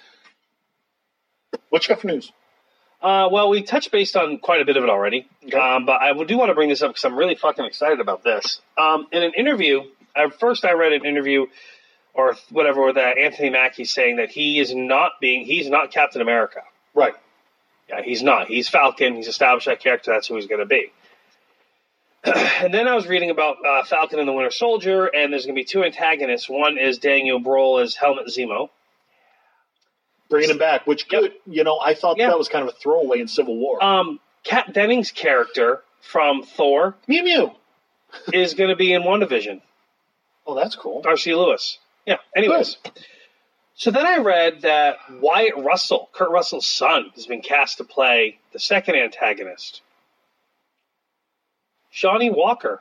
What you got for news? Uh, well, we touched based on quite a bit of it already, Okay. um, but I do want to bring this up because I'm really fucking excited about this. Um, in an interview, at first I read an interview or whatever with uh, Anthony Mackie saying that he is not being, he's not Captain America. Right. Yeah, he's not. He's Falcon. He's established that character. That's who he's going to be. And then I was reading about uh, Falcon and the Winter Soldier, and there's going to be two antagonists. One is Daniel Brühl as Helmut Zemo. Bringing him back, which Yep. good. You know, I thought Yeah. that was kind of a throwaway in Civil War. Um, Kat Dennings' character from Thor Mew Mew. is going to be in WandaVision. Oh, that's cool. Darcy Lewis. Yeah, anyways. So then I read that Wyatt Russell, Kurt Russell's son, has been cast to play the second antagonist. Shawnee Walker,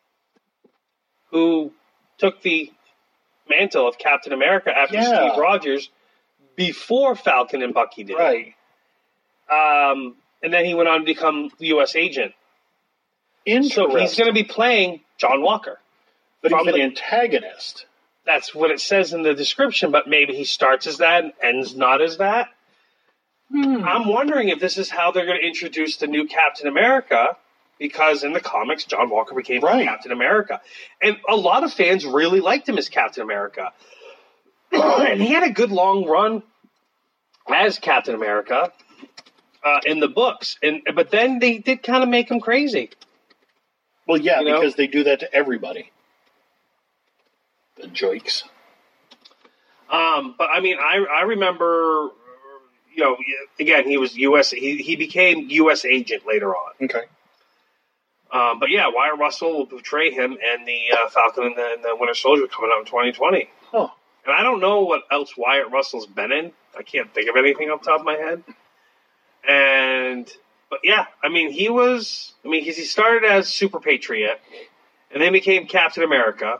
who took the mantle of Captain America after Yeah. Steve Rogers before Falcon and Bucky did. Right. Um, and then he went on to become U S agent. Interesting. So he's going to be playing John Walker. But he's from an the- antagonist. That's what it says in the description, but maybe he starts as that and ends not as that. Hmm. I'm wondering if this is how they're going to introduce the new Captain America, because in the comics, John Walker became Right. Captain America. And a lot of fans really liked him as Captain America. And he had a good long run as Captain America uh, in the books. And But then they did kind of make him crazy. Well, yeah, You know? because they do that to everybody. The jokes. Um, but I mean, I I remember, you know, again, he was U S. He he became U S agent later on. Okay. Um, but yeah, Wyatt Russell will portray him and the uh, Falcon and the, and the Winter Soldier coming out in twenty twenty. Oh. And I don't know what else Wyatt Russell's been in. I can't think of anything off the top of my head. And, but yeah, I mean, he was, I mean, he started as Super Patriot and then became Captain America.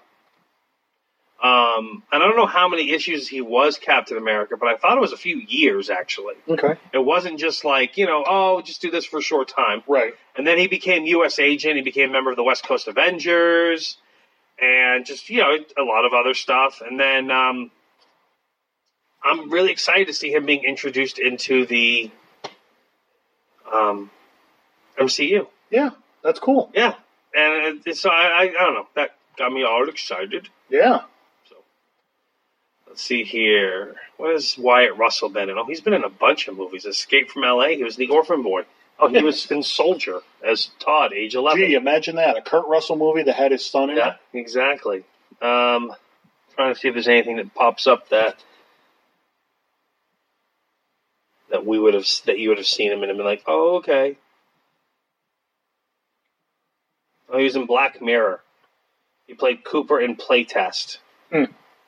Um, and I don't know how many issues he was Captain America, but I thought it was a few years, actually. Okay. It wasn't just like, you know, oh, just do this for a short time. Right. And then he became U S agent. He became a member of the West Coast Avengers and just, you know, a lot of other stuff. And then um, I'm really excited to see him being introduced into the um, M C U. Yeah, that's cool. Yeah. And it, so I, I, I don't know. That got me all excited. Yeah. Let's see here. What has Wyatt Russell been in? Oh, he's been in a bunch of movies. Escape from L A. He was the Orphan Boy. Oh, he was in Soldier as Todd, age eleven. Gee, imagine that. A Kurt Russell movie that had his son in Yeah, it. exactly. Um, trying to see if there's anything that pops up that that we would have that you would have seen him in and been like, oh, okay. Oh, he was in Black Mirror. He played Cooper in Playtest. Hmm.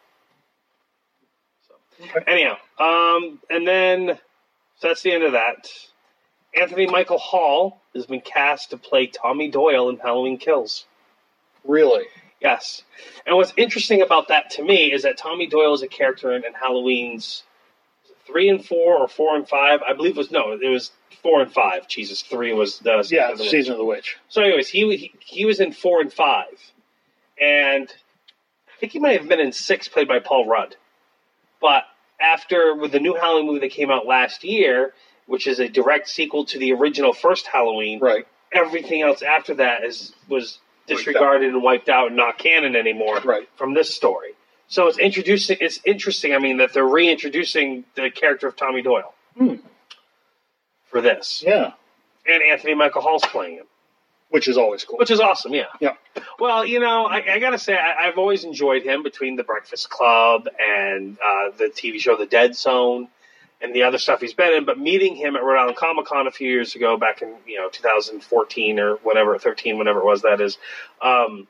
Okay. Anyhow, um, and then, so that's the end of that. Anthony Michael Hall has been cast to play Tommy Doyle in Halloween Kills. Really? Yes. And what's interesting about that to me is that Tommy Doyle is a character in, in Halloween's three and four or four and five. I believe it was, no, it was four and five. Jesus, three was the Yeah, of the Season of the Witch. So anyways, he, he he was in four and five. And I think he might have been in six, played by Paul Rudd. But after, with the new Halloween movie that came out last year, which is a direct sequel to the original first Halloween, right? Everything else after that is was disregarded and wiped out and not canon anymore right. from this story. So it's introducing. It's interesting, I mean, that they're reintroducing the character of Tommy Doyle hmm. for this. Yeah. And Anthony Michael Hall's playing him. Which is always cool. Which is awesome, yeah. Yeah. Well, you know, I, I got to say, I, I've always enjoyed him between The Breakfast Club and uh, the T V show The Dead Zone and the other stuff he's been in. But meeting him at Rhode Island Comic Con a few years ago, back in, you know, two thousand fourteen or whatever, thirteen, whatever it was that is, um,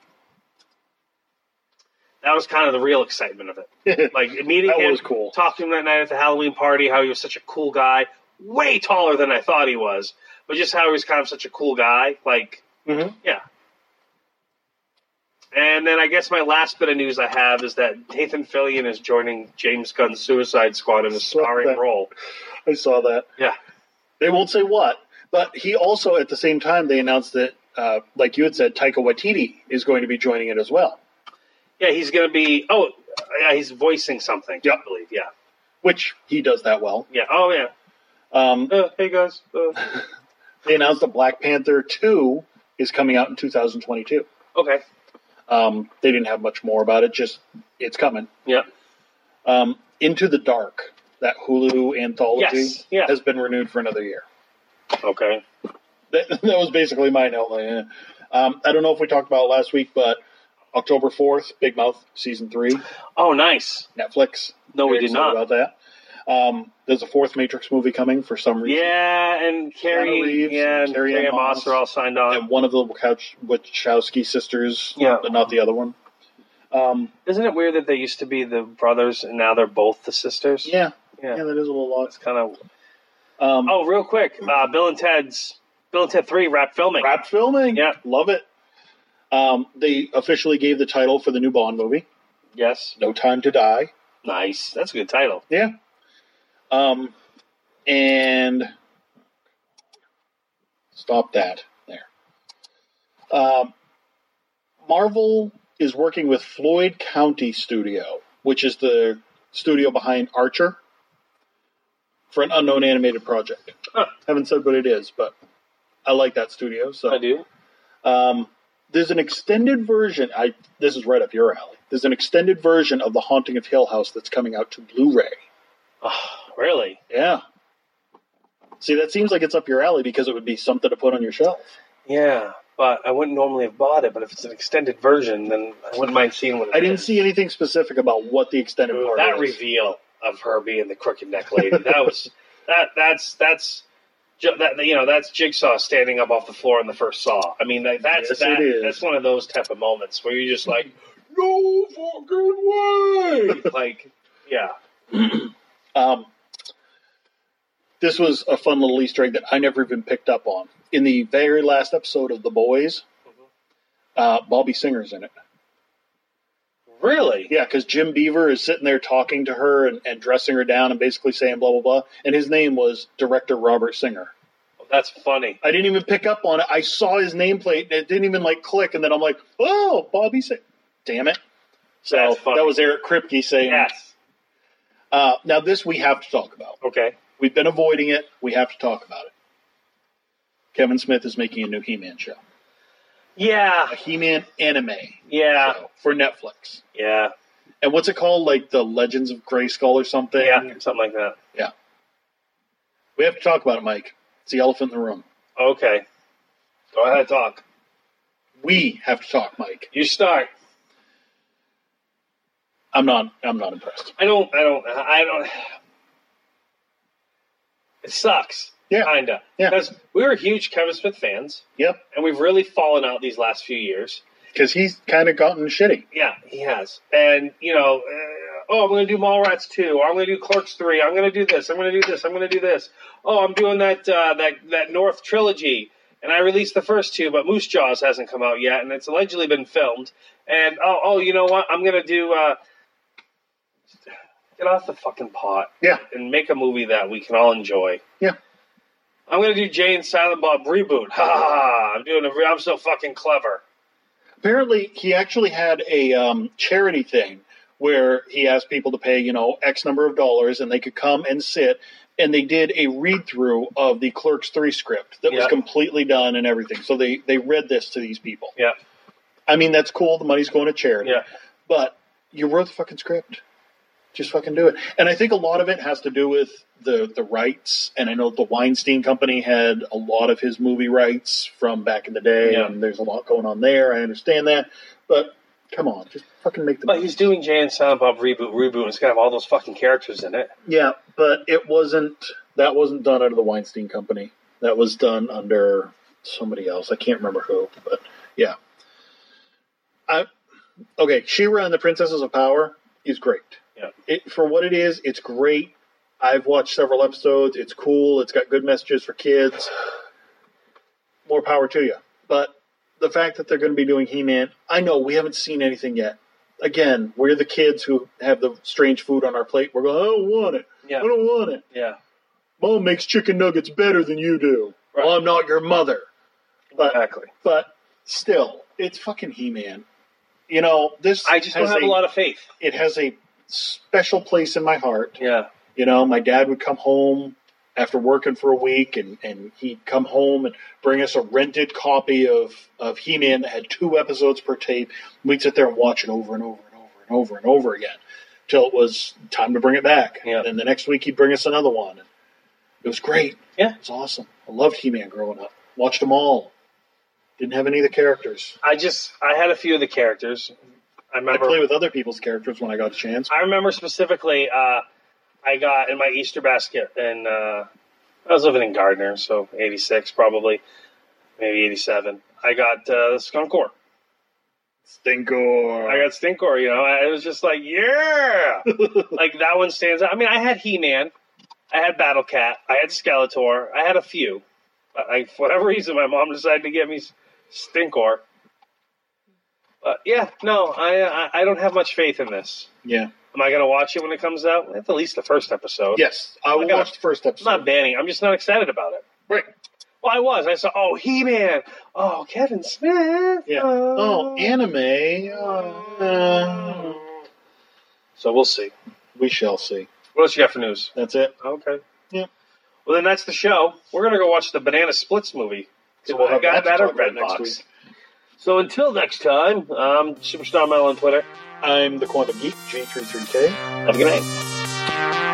that was kind of the real excitement of it. Like, meeting that him, was cool. talking to him that night at the Halloween party, how he was such a cool guy, way taller than I thought he was, but just how he was kind of such a cool guy, like, mm-hmm. yeah. And then I guess my last bit of news I have is that Nathan Fillion is joining James Gunn's Suicide Squad in a starring that. role. I saw that. Yeah. They won't say what, but he also, at the same time, they announced that, uh, like you had said, Taika Waititi is going to be joining it as well. Yeah, he's going to be, oh, yeah, he's voicing something, yep. I believe, yeah. Which he does that well. Yeah, oh, yeah. Um, uh, hey, guys. Uh. They announced that Black Panther two is coming out in two thousand twenty-two. Okay. Um, they didn't have much more about it, just it's coming. Yeah. Um, Into the Dark, that Hulu anthology, yes. yeah. has been renewed for another year. Okay. That, that was basically my note. Like, eh. um, I don't know if we talked about it last week, but October fourth, Big Mouth Season three. Oh, nice. Netflix. No, Very we did not. about that. Um, there's a fourth Matrix movie coming for some reason. Yeah, and Carrie, Reeves, yeah, and Carrie Carrie Ann and Moss are all signed on. And one of the Wachowski sisters, yeah. but not the other one. Um, Isn't it weird that they used to be the brothers and now they're both the sisters? Yeah, yeah, yeah that is a little odd. It's kind of. Um, oh, real quick, uh, Bill and Ted's Bill and Ted three wrapped filming. Wrapped filming, yeah, love it. Um, they officially gave the title for the new Bond movie. Yes, No Time to Die. Nice, that's a good title. Yeah. Um, and stop that there. Um, Marvel is working with Floyd County Studio, which is the studio behind Archer, for an unknown animated project. Huh. Haven't said what it is, but I like that studio. So I do. Um, there's an extended version. I this is right up your alley. There's an extended version of The Haunting of Hill House that's coming out to Blu-ray. Oh, really? Yeah. See, that seems like it's up your alley because it would be something to put on your shelf. Yeah, but I wouldn't normally have bought it. But if it's an extended version, then I wouldn't mind seeing what it I didn't is. see anything specific about what the extended Ooh, part that is. reveal of her being the crooked neck lady. that was that. That's that's that. You know, that's Jigsaw standing up off the floor in the first Saw. I mean, that, that's Yes, that. it is. That's one of those type of moments where you're just like, no fucking way. Like, yeah. um. This was a fun little Easter egg that I never even picked up on. In the very last episode of The Boys, uh, Bobby Singer's in it. Really? Yeah, because Jim Beaver is sitting there talking to her and, and dressing her down and basically saying blah, blah, blah. And his name was director Robert Singer. Oh, that's funny. I didn't even pick up on it. I saw his nameplate and it didn't even like click. And then I'm like, oh, Bobby Singer. Damn it. So That's funny. that was Eric Kripke saying. Yes. Uh, now this we have to talk about. Okay. We've been avoiding it. We have to talk about it. Kevin Smith is making a new He-Man show. Yeah. A He-Man anime Yeah. show for Netflix. Yeah. And what's it called? Like the Legends of Grayskull or something? Yeah. Something like that. Yeah. We have to talk about it, Mike. It's the elephant in the room. Okay. Go ahead, talk. We have to talk, Mike. You start. I'm not. I'm not impressed. I don't. I don't. I don't. It sucks. Yeah. Kinda. Yeah. Because we were huge Kevin Smith fans, Yep. and we've really fallen out these last few years. Because he's kind of gotten shitty. Yeah, he has. And, you know, uh, oh, I'm going to do Mallrats two, or I'm going to do Clerks three, I'm going to do this, I'm going to do this, I'm going to do this. Oh, I'm doing that, uh, that, that North trilogy, and I released the first two, but Moose Jaws hasn't come out yet, and it's allegedly been filmed. And, oh, oh you know what, I'm going to do, uh, get off the fucking pot. Yeah. And make a movie that we can all enjoy. Yeah. I'm going to do Jay and Silent Bob reboot. Ha ha ha. I'm doing a, I'm so fucking clever. Apparently, he actually had a um, charity thing where he asked people to pay, you know, X number of dollars, and they could come and sit, and they did a read-through of the Clerks three script that Yeah. was completely done and everything. So they, they read this to these people. Yeah. I mean, that's cool. The money's going to charity. Yeah. But you wrote the fucking script. Just fucking do it. And I think a lot of it has to do with the, the rights. And I know the Weinstein Company had a lot of his movie rights from back in the day. Yeah. And there's a lot going on there. I understand that. But come on, just fucking make the But he's doing Jay and Silent Bob reboot, reboot, and it's going to have all those fucking characters in it. Yeah, but it wasn't, that wasn't done under the Weinstein Company. That was done under somebody else. I can't remember who, but yeah. I, okay, She-Ra and the Princesses of Power is great. Yeah. It, for what it is, it's great. I've watched several episodes. It's cool. It's got good messages for kids. More power to you. But the fact that they're going to be doing He-Man, I know we haven't seen anything yet. Again, we're the kids who have the strange food on our plate. We're going, I don't want it. Yeah. I don't want it. Yeah. Mom makes chicken nuggets better than you do. Right. Well, I'm not your mother. But, Exactly. But still, it's fucking He-Man. You know, this I just don't has have a, lot of faith. It has a special place in my heart. Yeah. You know, my dad would come home after working for a week, and, and he'd come home and bring us a rented copy of, of He-Man that had two episodes per tape. We'd sit there and watch it over and over and over and over and over again till it was time to bring it back. Yeah. And the next week he'd bring us another one. It was great. Yeah. It was awesome. I loved He-Man growing up. Watched them all. Didn't have any of the characters. I just, I had a few of the characters. I I remember. play with other people's characters when I got a chance. I remember specifically, uh, I got in my Easter basket, and uh, I was living in Gardner, so eighty-six probably, maybe eighty-seven. I got uh, Skunkor. Stinkor. I got Stinkor, you know. It was just like, yeah! Like, that one stands out. I mean, I had He-Man. I had Battle Cat. I had Skeletor. I had a few. But I, for whatever reason, my mom decided to get me Stinkor. But, yeah, no, I, I I don't have much faith in this. Yeah. Am I going to watch it when it comes out? At least the first episode. Yes, I I'm will gonna- watch the first episode. I'm not banning. I'm just not excited about it. Right. Well, I was. I saw, oh, He-Man. Oh, Kevin Smith. Yeah. Oh, anime. Uh, So we'll see. we shall see. What else you got for news? That's it. Okay. Yeah. Well, then that's the show. We're going to go watch the Banana Splits movie. So we'll I have got that that to at talk about next Redbox. week. So until next time, um, Superstar Mel on Twitter. I'm the Quantum Geek, G thirty-three K. Have a good night.